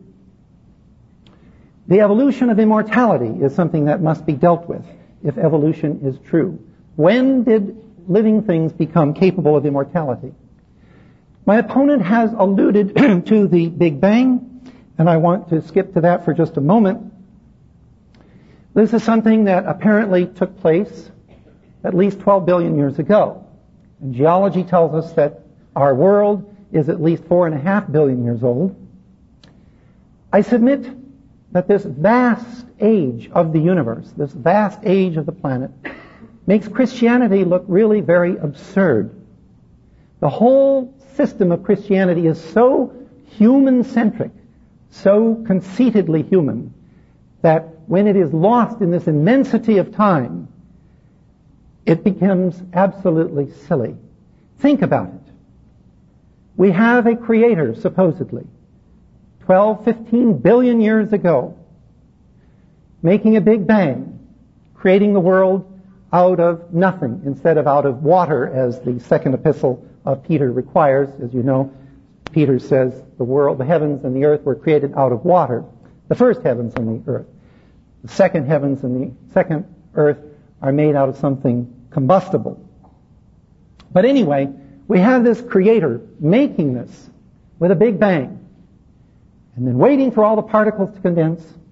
The evolution of immortality is something that must be dealt with if evolution is true. When did living things become capable of immortality? My opponent has alluded to the Big Bang, and I want to skip to that for just a moment. This is something that apparently took place at least twelve billion years ago. And geology tells us that our world is at least four and a half billion years old. I submit that this vast age of the universe, this vast age of the planet, makes Christianity look really very absurd. The whole system of Christianity is so human-centric, so conceitedly human, that when it is lost in this immensity of time, it becomes absolutely silly. Think about it. We have a creator, supposedly, twelve, fifteen billion years ago, making a big bang, creating the world out of nothing instead of out of water, as the second epistle of Peter requires. As you know, Peter says the world, the heavens and the earth were created out of water. The first heavens and the earth. The second heavens and the second earth are made out of something combustible. But anyway, we have this creator making this with a big bang, and then waiting for all the particles to condense,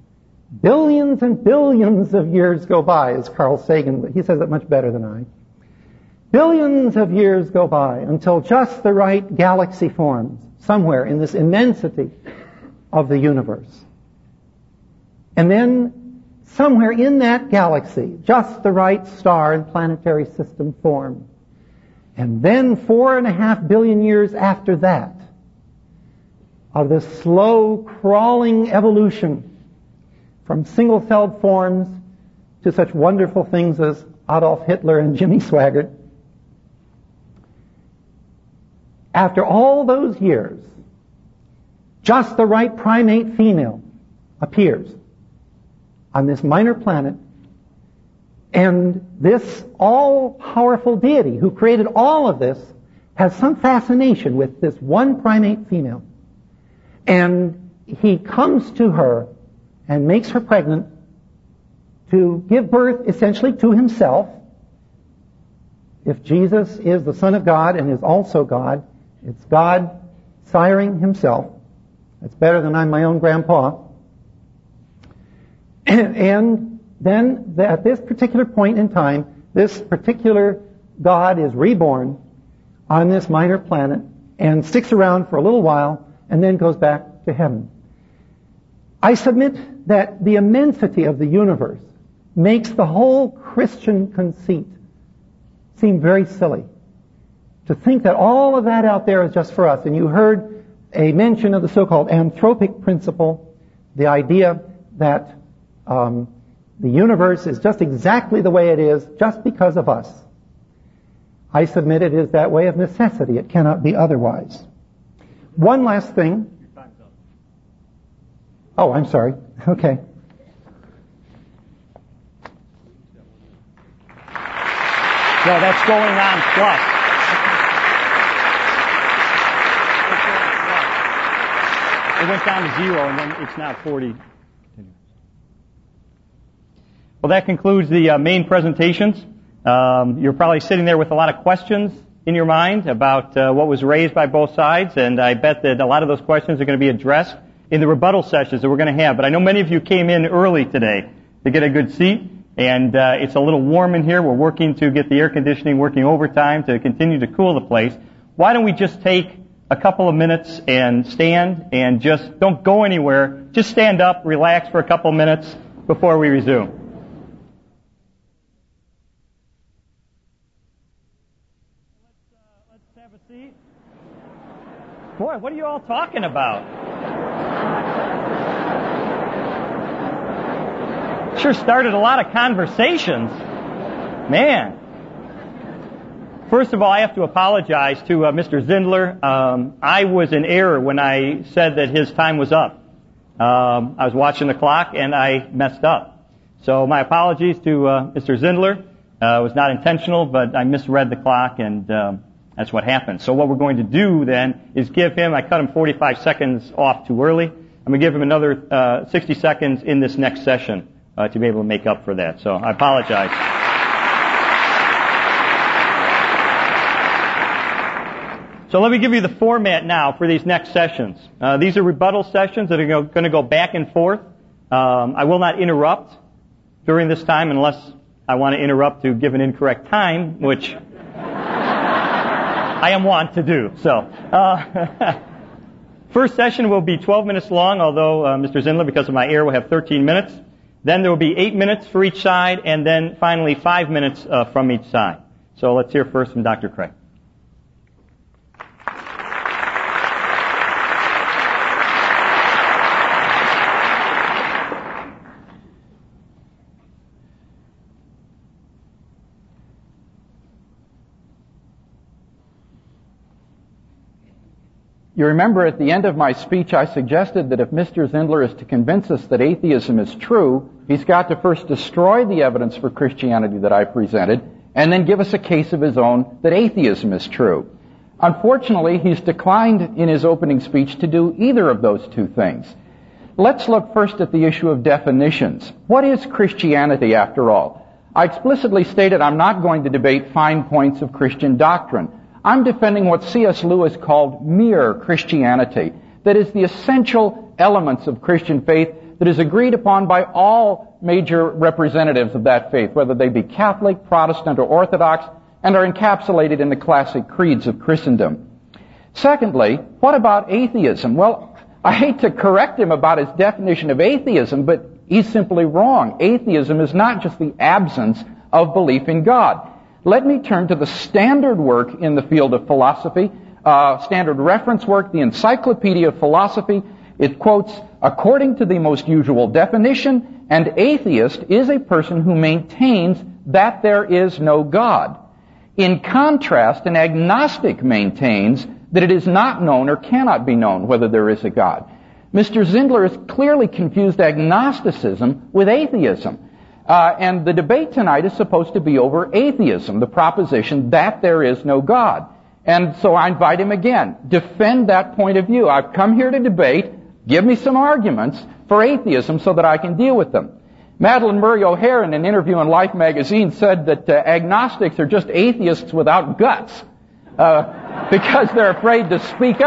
Billions and billions of years go by, as Carl Sagan, he says it much better than I. Billions of years go by until just the right galaxy forms somewhere in this immensity of the universe. And then somewhere in that galaxy, just the right star and planetary system form. And then four and a half billion years after that, of this slow crawling evolution from single-celled forms to such wonderful things as Adolf Hitler and Jimmy Swaggart. After all those years, just the right primate female appears on this minor planet, and this all-powerful deity who created all of this has some fascination with this one primate female. And he comes to her and makes her pregnant to give birth essentially to himself. If Jesus is the Son of God and is also God, it's God siring himself. That's better than I'm my own grandpa. And then at this particular point in time, this particular God is reborn on this minor planet and sticks around for a little while and then goes back to heaven. I submit that the immensity of the universe makes the whole Christian conceit seem very silly. To think that all of that out there is just for us. And you heard a mention of the so-called anthropic principle, the idea that um, the universe is just exactly the way it is just because of us. I submit it is that way of necessity. It cannot be otherwise. One last thing. Oh, I'm sorry. Okay. No, that's going on plus. It went down to zero, and then it's now forty. Well, that concludes the uh, main presentations. Um, you're probably sitting there with a lot of questions in your mind about uh, what was raised by both sides, and I bet that a lot of those questions are going to be addressed in the rebuttal sessions that we're going to have. But I know many of you came in early today to get a good seat, and uh, it's a little warm in here. We're working to get the air conditioning working overtime to continue to cool the place. Why don't we just take a couple of minutes and stand and just don't go anywhere. Just stand up, relax for a couple of minutes before we resume. Let's, uh, let's have a seat. Boy, what are you all talking about? Sure started a lot of conversations. Man. First of all, I have to apologize to uh, Mister Zindler. Um, I was in error when I said that his time was up. Um, I was watching the clock and I messed up. So my apologies to uh, Mister Zindler. Uh, it was not intentional, but I misread the clock, and um, that's what happened. So what we're going to do then is give him, I cut him forty-five seconds off too early. I'm going to give him another uh, sixty seconds in this next session uh, to be able to make up for that. So I apologize. So let me give you the format now for these next sessions. Uh, these are rebuttal sessions that are going to go back and forth. Um, I will not interrupt during this time unless I want to interrupt to give an incorrect time, which I am wont to do. So, uh, first session will be twelve minutes long, although uh, Mister Zindler, because of my error, will have thirteen minutes. Then there will be eight minutes for each side, and then finally five minutes uh, from each side. So let's hear first from Doctor Craig. You remember at the end of my speech I suggested that if Mister Zindler is to convince us that atheism is true, he's got to first destroy the evidence for Christianity that I presented, and then give us a case of his own that atheism is true. Unfortunately, he's declined in his opening speech to do either of those two things. Let's look first at the issue of definitions. What is Christianity, after all? I explicitly stated I'm not going to debate fine points of Christian doctrine. I'm defending what C S Lewis called mere Christianity. That is, the essential elements of Christian faith that is agreed upon by all major representatives of that faith, whether they be Catholic, Protestant, or Orthodox, and are encapsulated in the classic creeds of Christendom. Secondly, what about atheism? Well, I hate to correct him about his definition of atheism, but he's simply wrong. Atheism is not just the absence of belief in God. Let me turn to the standard work in the field of philosophy, uh, standard reference work, the Encyclopedia of Philosophy. It quotes, according to the most usual definition, an atheist is a person who maintains that there is no God. In contrast, an agnostic maintains that it is not known or cannot be known whether there is a God. Mister Zindler has clearly confused agnosticism with atheism. Uh, and the debate tonight is supposed to be over atheism, the proposition that there is no God. And so I invite him again, defend that point of view. I've come here to debate. Give me some arguments for atheism so that I can deal with them. Madeleine Murray O'Hair, in an interview in Life magazine, said that uh, agnostics are just atheists without guts uh, because they're afraid to speak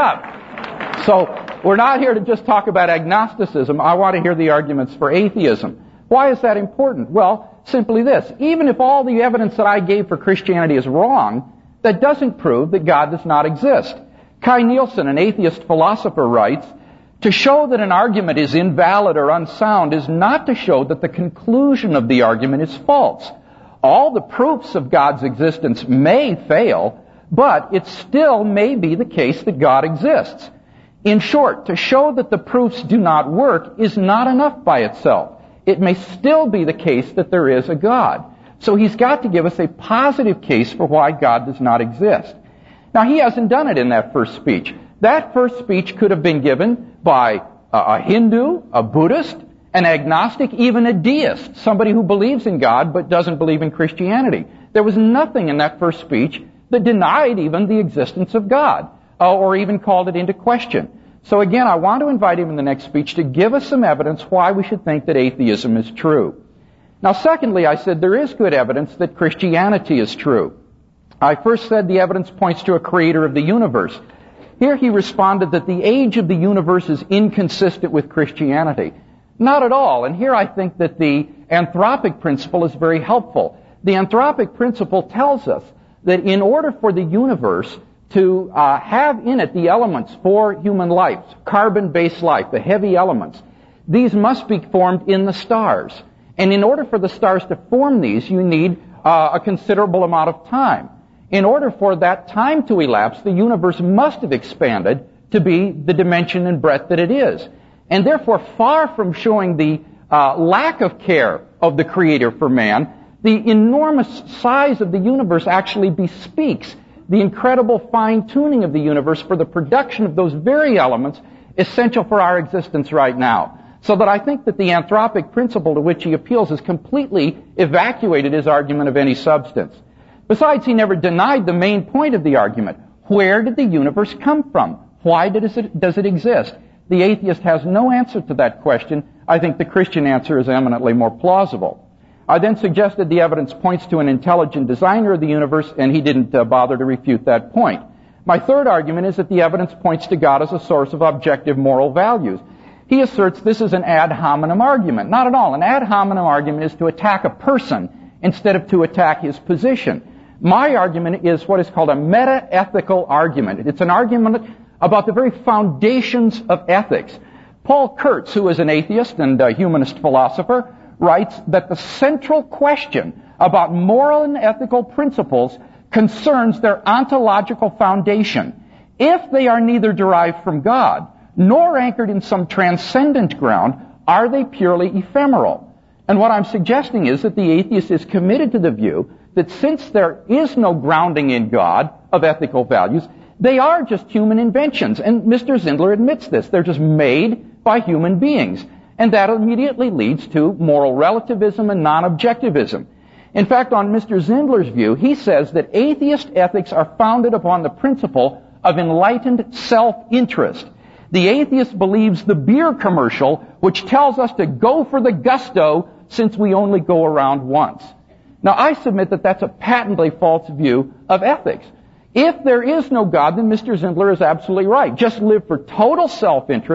up. So we're not here to just talk about agnosticism. I want to hear the arguments for atheism. Why is that important? Well, simply this. Even if all the evidence that I gave for Christianity is wrong, that doesn't prove that God does not exist. Kai Nielsen, an atheist philosopher, writes, to show that an argument is invalid or unsound is not to show that the conclusion of the argument is false. All the proofs of God's existence may fail, but it still may be the case that God exists. In short, to show that the proofs do not work is not enough by itself. It may still be the case that there is a God. So he's got to give us a positive case for why God does not exist. Now, he hasn't done it in that first speech. That first speech could have been given by a Hindu, a Buddhist, an agnostic, even a deist, somebody who believes in God but doesn't believe in Christianity. There was nothing in that first speech that denied even the existence of God, uh, or even called it into question. So again, I want to invite him in the next speech to give us some evidence why we should think that atheism is true. Now, secondly, I said there is good evidence that Christianity is true. I first said the evidence points to a creator of the universe. Here he responded that the age of the universe is inconsistent with Christianity. Not at all. And here I think that the anthropic principle is very helpful. The anthropic principle tells us that in order for the universe to uh, have in it the elements for human life, carbon-based life, the heavy elements, these must be formed in the stars. And in order for the stars to form these, you need uh, a considerable amount of time. In order for that time to elapse, the universe must have expanded to be the dimension and breadth that it is. And therefore, far from showing the uh, lack of care of the Creator for man, the enormous size of the universe actually bespeaks the incredible fine-tuning of the universe for the production of those very elements essential for our existence right now. So that I think that the anthropic principle to which he appeals has completely evacuated his argument of any substance. Besides, he never denied the main point of the argument. Where did the universe come from? Why does it, does it exist? The atheist has no answer to that question. I think the Christian answer is eminently more plausible. I then suggested the evidence points to an intelligent designer of the universe, and he didn't uh, bother to refute that point. My third argument is that the evidence points to God as a source of objective moral values. He asserts this is an ad hominem argument. Not at all. An ad hominem argument is to attack a person instead of to attack his position. My argument is what is called a meta-ethical argument. It's an argument about the very foundations of ethics. Paul Kurtz, who is an atheist and a humanist philosopher, writes that the central question about moral and ethical principles concerns their ontological foundation. If they are neither derived from God nor anchored in some transcendent ground, are they purely ephemeral? And what I'm suggesting is that the atheist is committed to the view that since there is no grounding in God of ethical values, they are just human inventions. And Mister Zindler admits this. They're just made by human beings. And that immediately leads to moral relativism and non-objectivism. In fact, on Mister Zindler's view, he says that atheist ethics are founded upon the principle of enlightened self-interest. The atheist believes the beer commercial, which tells us to go for the gusto since we only go around once. Now, I submit that that's a patently false view of ethics. If there is no God, then Mister Zindler is absolutely right. Just live for total self-interest,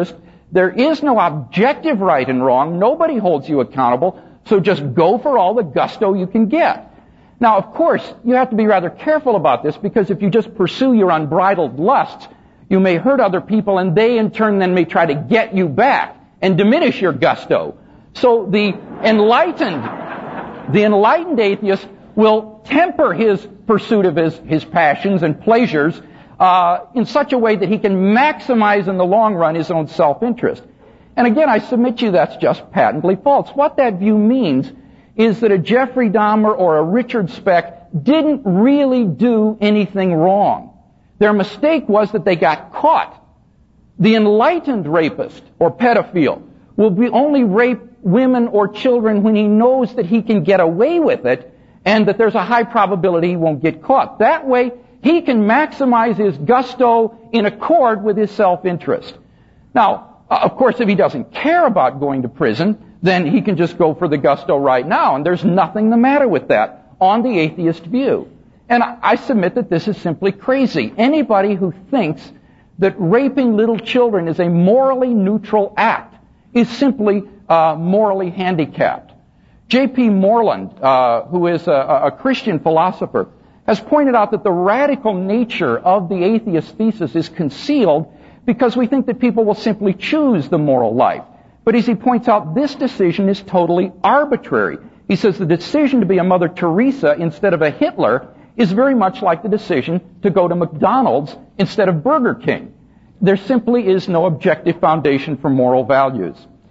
There is no objective right and wrong. Nobody holds you accountable. So just go for all the gusto you can get. Now, of course, you have to be rather careful about this, because if you just pursue your unbridled lusts, you may hurt other people, and they in turn then may try to get you back and diminish your gusto. So the enlightened, the enlightened atheist will temper his pursuit of his, his passions and pleasures uh, in such a way that he can maximize in the long run his own self-interest. And again, I submit to you that's just patently false. What that view means is that a Jeffrey Dahmer or a Richard Speck didn't really do anything wrong. Their mistake was that they got caught. The enlightened rapist or pedophile will be only rape women or children when he knows that he can get away with it and that there's a high probability he won't get caught. That way, he can maximize his gusto in accord with his self-interest. Now, of course, if he doesn't care about going to prison, then he can just go for the gusto right now, and there's nothing the matter with that on the atheist view. And I submit that this is simply crazy. Anybody who thinks that raping little children is a morally neutral act is simply uh, morally handicapped. J P Moreland, uh, who is a, a Christian philosopher, has pointed out that the radical nature of the atheist thesis is concealed because we think that people will simply choose the moral life. But as he points out, this decision is totally arbitrary. He says the decision to be a Mother Teresa instead of a Hitler is very much like the decision to go to McDonald's instead of Burger King. There simply is no objective foundation for moral values.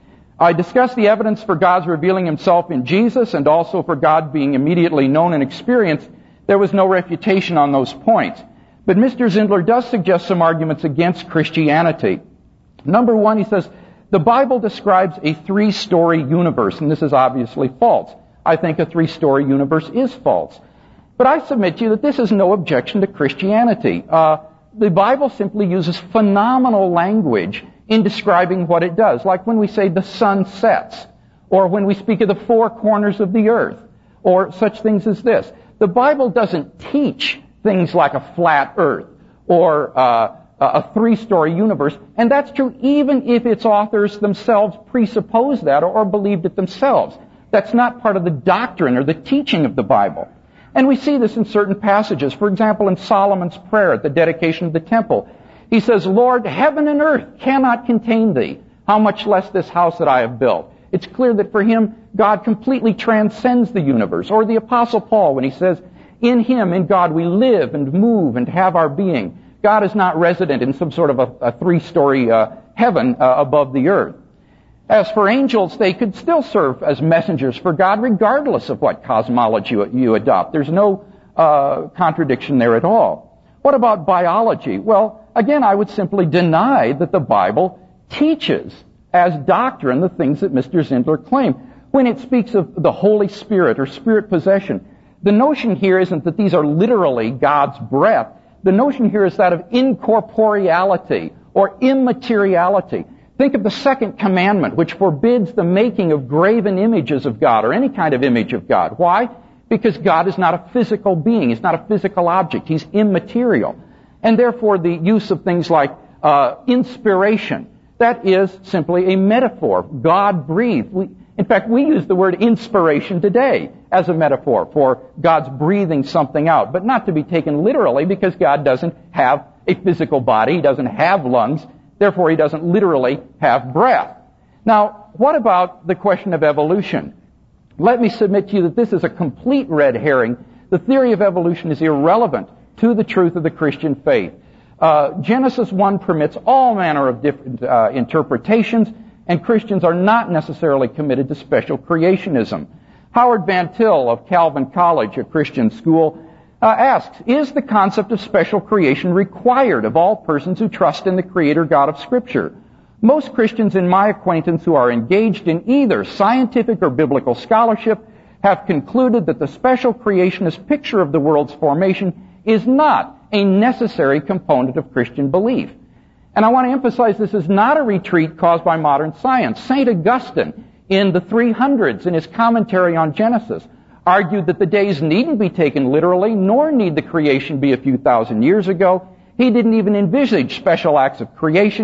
I discussed the evidence for God's revealing himself in Jesus and also for God being immediately known and experienced. There was no refutation on those points. But Mister Zindler does suggest some arguments against Christianity. Number one, he says, the Bible describes a three-story universe, and this is obviously false. I think a three-story universe is false. But I submit to you that this is no objection to Christianity. Uh, the Bible simply uses phenomenal language in describing what it does, like when we say the sun sets, or when we speak of the four corners of the earth, or such things as this. The Bible doesn't teach things like a flat earth, or uh, a three-story universe, and that's true even if its authors themselves presuppose that or, or believed it themselves. That's not part of the doctrine or the teaching of the Bible. And we see this in certain passages. For example, in Solomon's prayer at the dedication of the temple, he says, Lord, heaven and earth cannot contain thee, how much less this house that I have built. It's clear that for him, God completely transcends the universe. Or the Apostle Paul, when he says, in him, in God, we live and move and have our being. God is not resident in some sort of a, a three-story uh, heaven uh, above the earth. As for angels, they could still serve as messengers for God regardless of what cosmology you, you adopt. There's no uh, contradiction there at all. What about biology? Well, again, I would simply deny that the Bible teaches as doctrine the things that Mister Zindler claimed. When it speaks of the Holy Spirit or spirit possession, the notion here isn't that these are literally God's breath. The notion here is that of incorporeality or immateriality. Think of the second commandment, which forbids the making of graven images of God or any kind of image of God. Why? Because God is not a physical being. He's not a physical object. He's immaterial. And therefore the use of things like uh, inspiration, that is simply a metaphor. God breathed. We, in fact, we use the word inspiration today as a metaphor for God's breathing something out, but not to be taken literally because God doesn't have a physical body. He doesn't have lungs. Therefore, he doesn't literally have breath. Now, what about the question of evolution? Let me submit to you that this is a complete red herring. The theory of evolution is irrelevant to the truth of the Christian faith. Uh, Genesis one permits all manner of different uh, interpretations, and Christians are not necessarily committed to special creationism. Howard Van Til of Calvin College, a Christian school, uh, asks, is the concept of special creation required of all persons who trust in the Creator God of Scripture? Most Christians in my acquaintance who are engaged in either scientific or biblical scholarship have concluded that the special creationist picture of the world's formation is not a necessary component of Christian belief. And I want to emphasize this is not a retreat caused by modern science. Saint Augustine, in the three hundreds, in his commentary on Genesis, argued that the days needn't be taken literally, nor need the creation be a few thousand years ago. He didn't even envisage special acts of creation.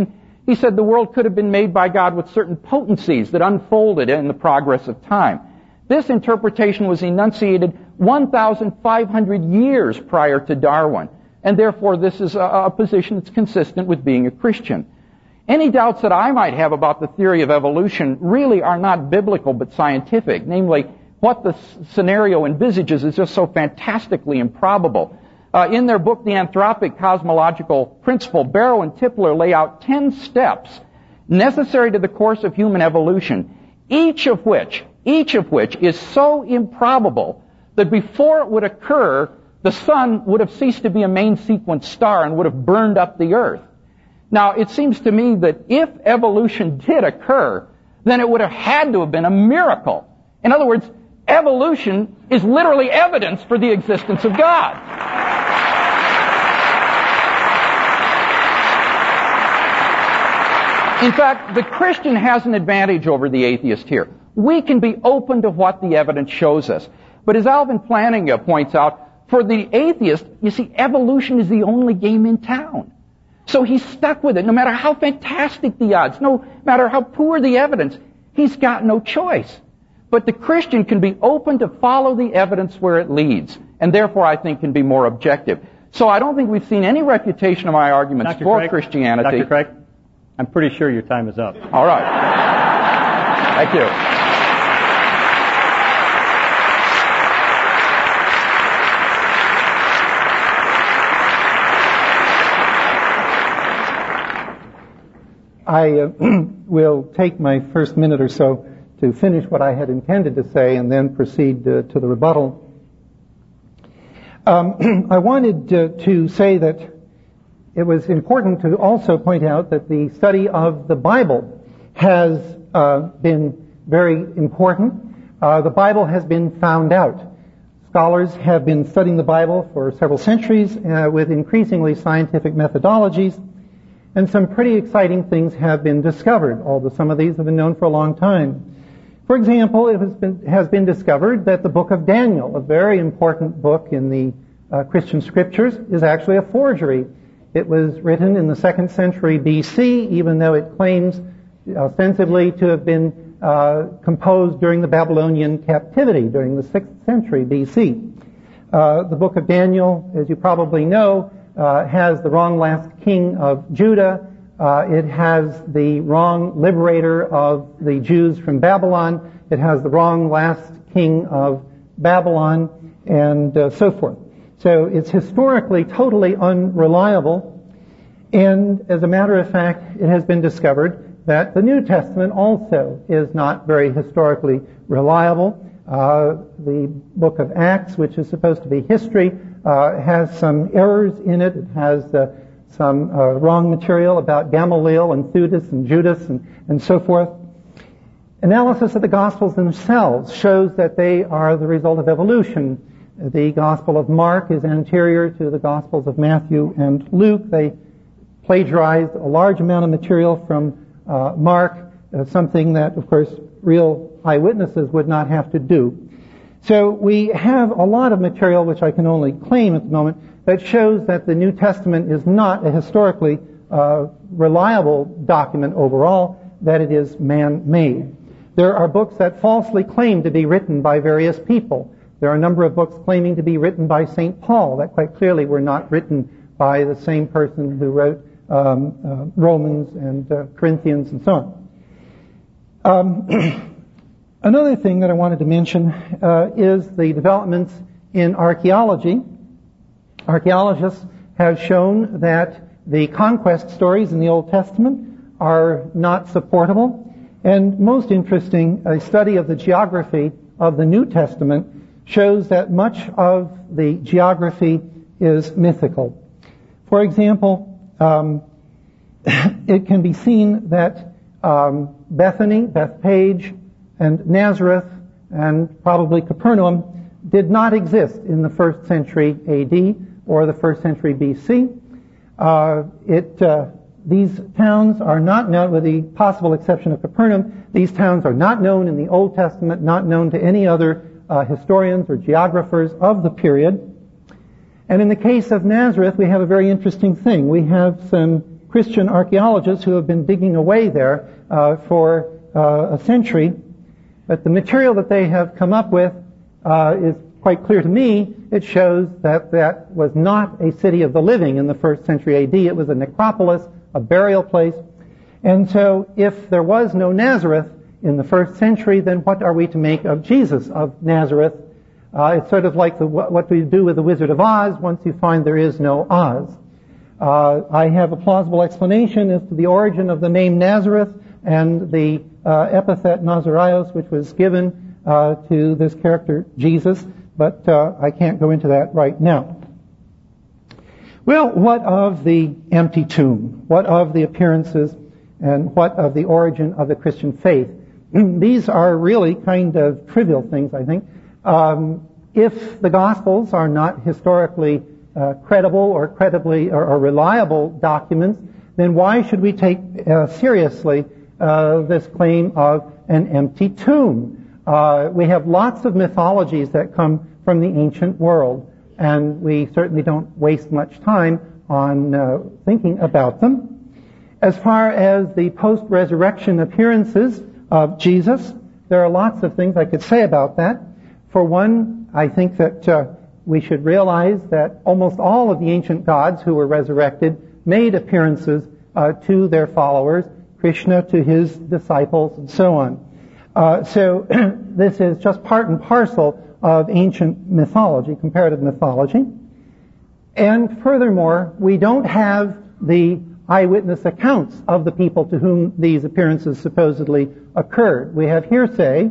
He said the world could have been made by God with certain potencies that unfolded in the progress of time. This interpretation was enunciated one thousand five hundred years prior to Darwin, and therefore this is a, a position that's consistent with being a Christian. Any doubts that I might have about the theory of evolution really are not biblical but scientific. Namely, what the s- scenario envisages is just so fantastically improbable. Uh, in their book, The Anthropic Cosmological Principle, Barrow and Tipler lay out ten steps necessary to the course of human evolution, each of which, each of which is so improbable that before it would occur, the sun would have ceased to be a main sequence star and would have burned up the earth. Now, it seems to me that if evolution did occur, then it would have had to have been a miracle. In other words, evolution is literally evidence for the existence of God. In fact, the Christian has an advantage over the atheist here. We can be open to what the evidence shows us. But as Alvin Plantinga points out, for the atheist, you see, evolution is the only game in town. So he's stuck with it, no matter how fantastic the odds, no matter how poor the evidence, he's got no choice. But the Christian can be open to follow the evidence where it leads, and therefore I think can be more objective. So I don't think we've seen any refutation of my arguments Doctor for Craig, Christianity. Doctor Craig, I'm pretty sure your time is up. All right. Thank you. I uh, will take my first minute or so to finish what I had intended to say and then proceed uh, to the rebuttal. Um, I wanted uh, to say that it was important to also point out that the study of the Bible has uh, been very important. Uh, the Bible has been found out. Scholars have been studying the Bible for several centuries uh, with increasingly scientific methodologies. And some pretty exciting things have been discovered, although some of these have been known for a long time. For example, it has been, has been discovered that the book of Daniel, a very important book in the uh, Christian scriptures, is actually a forgery. It was written in the second century B C, even though it claims ostensibly to have been uh, composed during the Babylonian captivity, during the sixth century B C. Uh, the book of Daniel, as you probably know, Uh, has the wrong last king of Judah. Uh, it has the wrong liberator of the Jews from Babylon. It has the wrong last king of Babylon, and uh, so forth. So it's historically totally unreliable. And as a matter of fact, it has been discovered that the New Testament also is not very historically reliable. Uh, the book of Acts, which is supposed to be history, uh, has some errors in it. It has uh, some uh, wrong material about Gamaliel and Theudas and Judas and, and so forth. Analysis of the Gospels themselves shows that they are the result of evolution. The Gospel of Mark is anterior to the Gospels of Matthew and Luke. They plagiarized a large amount of material from uh, Mark, uh, something that, of course, real eyewitnesses would not have to do. So we have a lot of material, which I can only claim at the moment, that shows that the New Testament is not a historically uh, reliable document overall, that it is man-made. There are books that falsely claim to be written by various people. There are a number of books claiming to be written by Saint Paul that quite clearly were not written by the same person who wrote um, uh, Romans and uh, Corinthians and so on. Um, Another thing that I wanted to mention uh, is the developments in archaeology. Archaeologists have shown that the conquest stories in the Old Testament are not supportable. And most interesting, a study of the geography of the New Testament shows that much of the geography is mythical. For example, um, it can be seen that um, Bethany, Bethpage, and Nazareth, and probably Capernaum, did not exist in the first century A D or the first century B C. Uh, it, uh, these towns are not known, with the possible exception of Capernaum, these towns are not known in the Old Testament, not known to any other uh, historians or geographers of the period. And in the case of Nazareth, we have a very interesting thing. We have some Christian archaeologists who have been digging away there uh, for uh, a century. But the material that they have come up with uh, is quite clear to me. It shows that that was not a city of the living in the first century A D. It was a necropolis, a burial place. And so if there was no Nazareth in the first century, then what are we to make of Jesus of Nazareth? Uh, it's sort of like the, what we do with the Wizard of Oz once you find there is no Oz. Uh, I have a plausible explanation as to the origin of the name Nazareth and the uh, epithet Nazarios, which was given uh, to this character Jesus, but uh, I can't go into that right now. Well, what of the empty tomb? What of the appearances? And what of the origin of the Christian faith? These are really kind of trivial things, I think. Um, if the Gospels are not historically uh, credible or credibly or, or reliable documents, then why should we take uh, seriously uh, this claim of an empty tomb? Uh, we have lots of mythologies that come from the ancient world, and we certainly don't waste much time on uh, thinking about them. As far as the post-resurrection appearances of Jesus, there are lots of things I could say about that. For one, I think that uh, we should realize that almost all of the ancient gods who were resurrected made appearances uh, to their followers, Krishna to his disciples, and so on. Uh, so this is just part and parcel of ancient mythology, comparative mythology. And furthermore, we don't have the eyewitness accounts of the people to whom these appearances supposedly occurred. We have hearsay,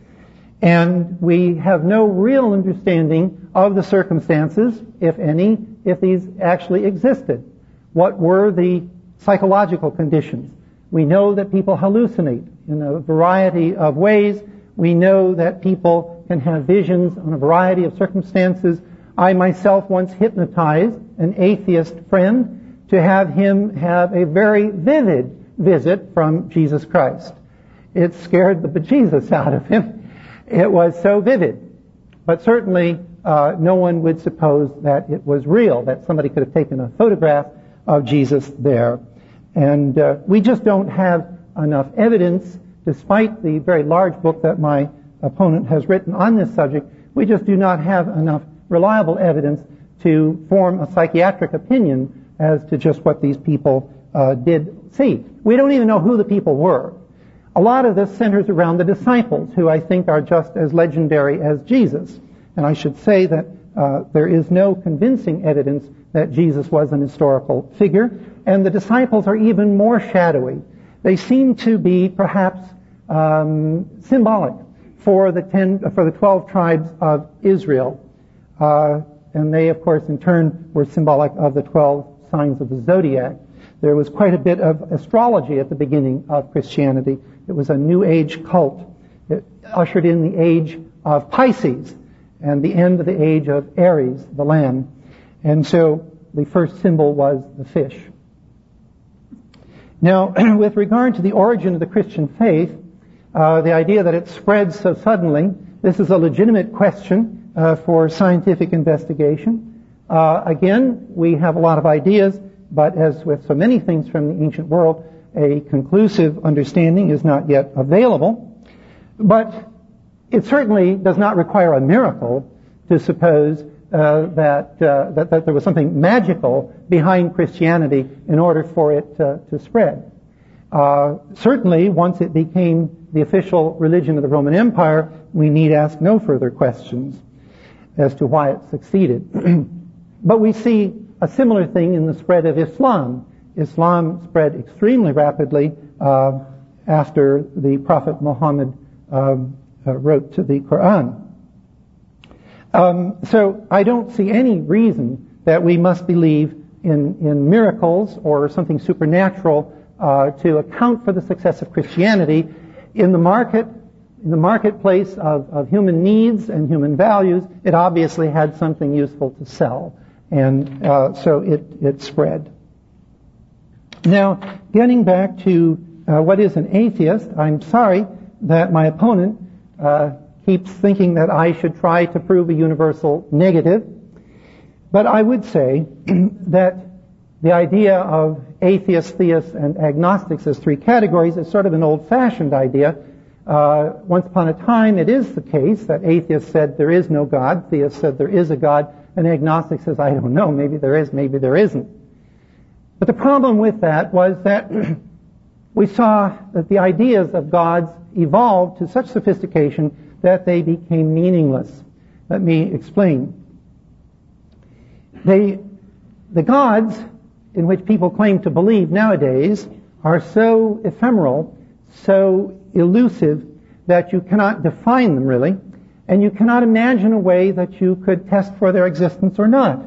and we have no real understanding of the circumstances, if any, if these actually existed. What were the psychological conditions? We know that people hallucinate in a variety of ways. We know that people can have visions on a variety of circumstances. I myself once hypnotized an atheist friend to have him have a very vivid visit from Jesus Christ. It scared the bejesus out of him. It was so vivid. But certainly uh, no one would suppose that it was real, that somebody could have taken a photograph of Jesus there. And uh, we just don't have enough evidence, despite the very large book that my opponent has written on this subject. We just do not have enough reliable evidence to form a psychiatric opinion as to just what these people uh, did see. We don't even know who the people were. A lot of this centers around the disciples, who I think are just as legendary as Jesus. And I should say that uh, there is no convincing evidence that Jesus was an historical figure, and the disciples are even more shadowy. They seem to be perhaps um, symbolic for the ten, for the twelve tribes of Israel, uh, and they, of course, in turn, were symbolic of the twelve signs of the zodiac. There was quite a bit of astrology at the beginning of Christianity. It was a New Age cult. It ushered in the age of Pisces and the end of the age of Aries, the lamb. And so the first symbol was the fish. Now, with regard to the origin of the Christian faith, uh, the idea that it spread so suddenly, this is a legitimate question uh, for scientific investigation. Uh, again, we have a lot of ideas, but as with so many things from the ancient world, a conclusive understanding is not yet available. But it certainly does not require a miracle to suppose uh, that, uh, that that there was something magical behind Christianity in order for it uh, to spread. Uh, certainly, once it became the official religion of the Roman Empire, we need ask no further questions as to why it succeeded. But we see a similar thing in the spread of Islam. Islam spread extremely rapidly uh, after the Prophet Muhammad um, uh, wrote to the Quran. Um, so I don't see any reason that we must believe in, in miracles or something supernatural uh, to account for the success of Christianity. In the market, in the marketplace of, of human needs and human values, it obviously had something useful to sell. And uh, so it, it spread. Now, getting back to uh, what is an atheist, I'm sorry that my opponent uh, keeps thinking that I should try to prove a universal negative. But I would say that the idea of atheists, theists, and agnostics as three categories is sort of an old-fashioned idea. Uh, once upon a time, it is the case that atheists said there is no God, theists said there is a God, and agnostic says, I don't know, maybe there is, maybe there isn't. But the problem with that was that we saw that the ideas of gods evolved to such sophistication that they became meaningless. Let me explain. They, the gods in which people claim to believe nowadays are so ephemeral, so elusive, that you cannot define them really, and you cannot imagine a way that you could test for their existence or not.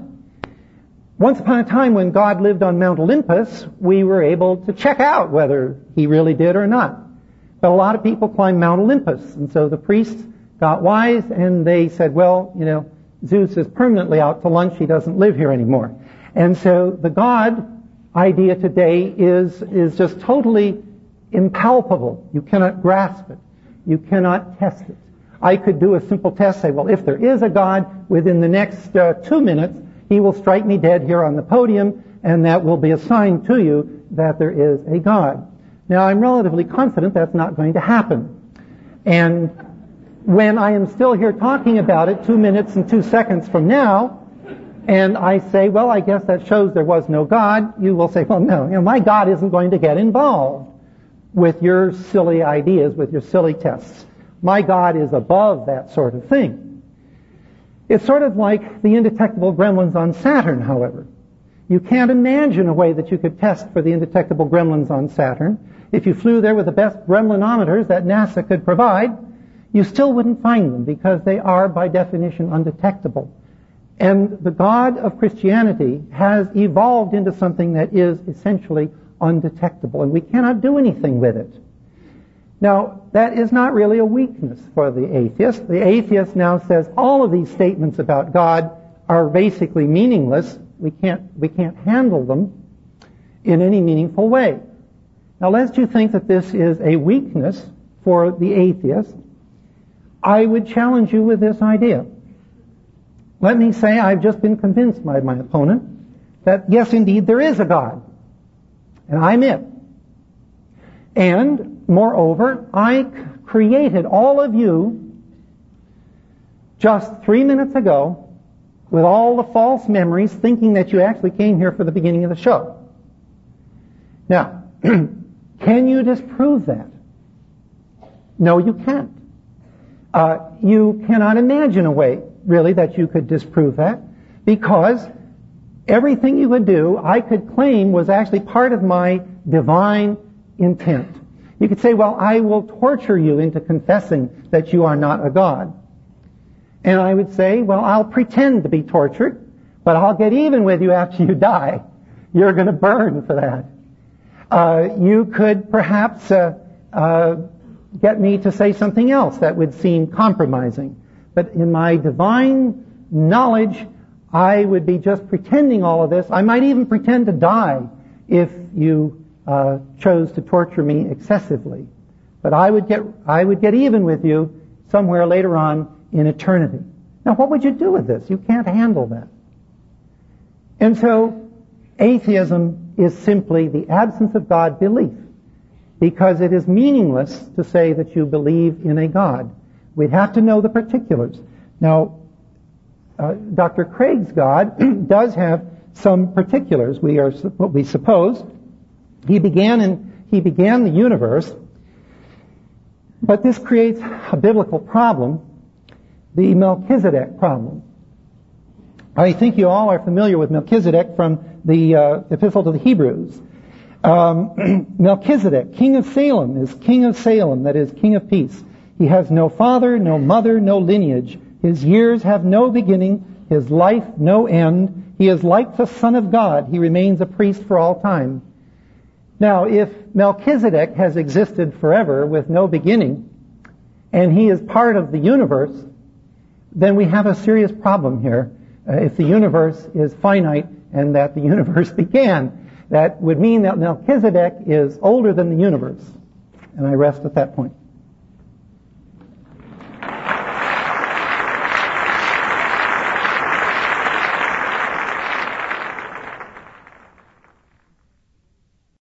Once upon a time when God lived on Mount Olympus, we were able to check out whether he really did or not. But a lot of people climbed Mount Olympus, and so the priests got wise and they said, well, you know, Zeus is permanently out to lunch, he doesn't live here anymore. And so the God idea today is, is just totally impalpable. You cannot grasp it. You cannot test it. I could do a simple test, say, well, if there is a God, within the next uh, two minutes, he will strike me dead here on the podium, and that will be a sign to you that there is a God. Now, I'm relatively confident that's not going to happen. And when I am still here talking about it two minutes and two seconds from now, and I say, well, I guess that shows there was no God, you will say, well, no, you know, my God isn't going to get involved with your silly ideas, with your silly tests. My God is above that sort of thing. It's sort of like the indetectable gremlins on Saturn, however. You can't imagine a way that you could test for the indetectable gremlins on Saturn. If you flew there with the best gremlinometers that NASA could provide, you still wouldn't find them because they are, by definition, undetectable. And the God of Christianity has evolved into something that is essentially undetectable, and we cannot do anything with it. Now, that is not really a weakness for the atheist. The atheist now says all of these statements about God are basically meaningless. We can't, we can't handle them in any meaningful way. Now, lest you think that this is a weakness for the atheist, I would challenge you with this idea. Let me say I've just been convinced by my opponent that, yes, indeed, there is a God. And I'm it. And, moreover, I created all of you just three minutes ago with all the false memories, thinking that you actually came here for the beginning of the show. Now, can you disprove that? No, you can't. Uh, you cannot imagine a way, really, that you could disprove that, because everything you would do, I could claim was actually part of my divine intent. You could say, well, I will torture you into confessing that you are not a God. And I would say, well, I'll pretend to be tortured, but I'll get even with you after you die. You're going to burn for that. Uh, you could perhaps uh, uh, get me to say something else that would seem compromising. But in my divine knowledge, I would be just pretending all of this. I might even pretend to die if you uh, chose to torture me excessively. But I would get I would get even with you somewhere later on in eternity. Now, what would you do with this? You can't handle that. And so, atheism is simply the absence of God belief, because it is meaningless to say that you believe in a God. We'd have to know the particulars. Now, uh, Doctor Craig's God does have some particulars. We are what we suppose. He began in he began the universe, but this creates a biblical problem, the Melchizedek problem. I think you all are familiar with Melchizedek from the uh, Epistle to the Hebrews. Um, Melchizedek, king of Salem, is king of Salem, that is, king of peace. He has no father, no mother, no lineage. His years have no beginning, his life no end. He is like the Son of God. He remains a priest for all time. Now, if Melchizedek has existed forever with no beginning, and he is part of the universe, then we have a serious problem here. Uh, if the universe is finite and that the universe began, that would mean that Melchizedek is older than the universe. And I rest at that point.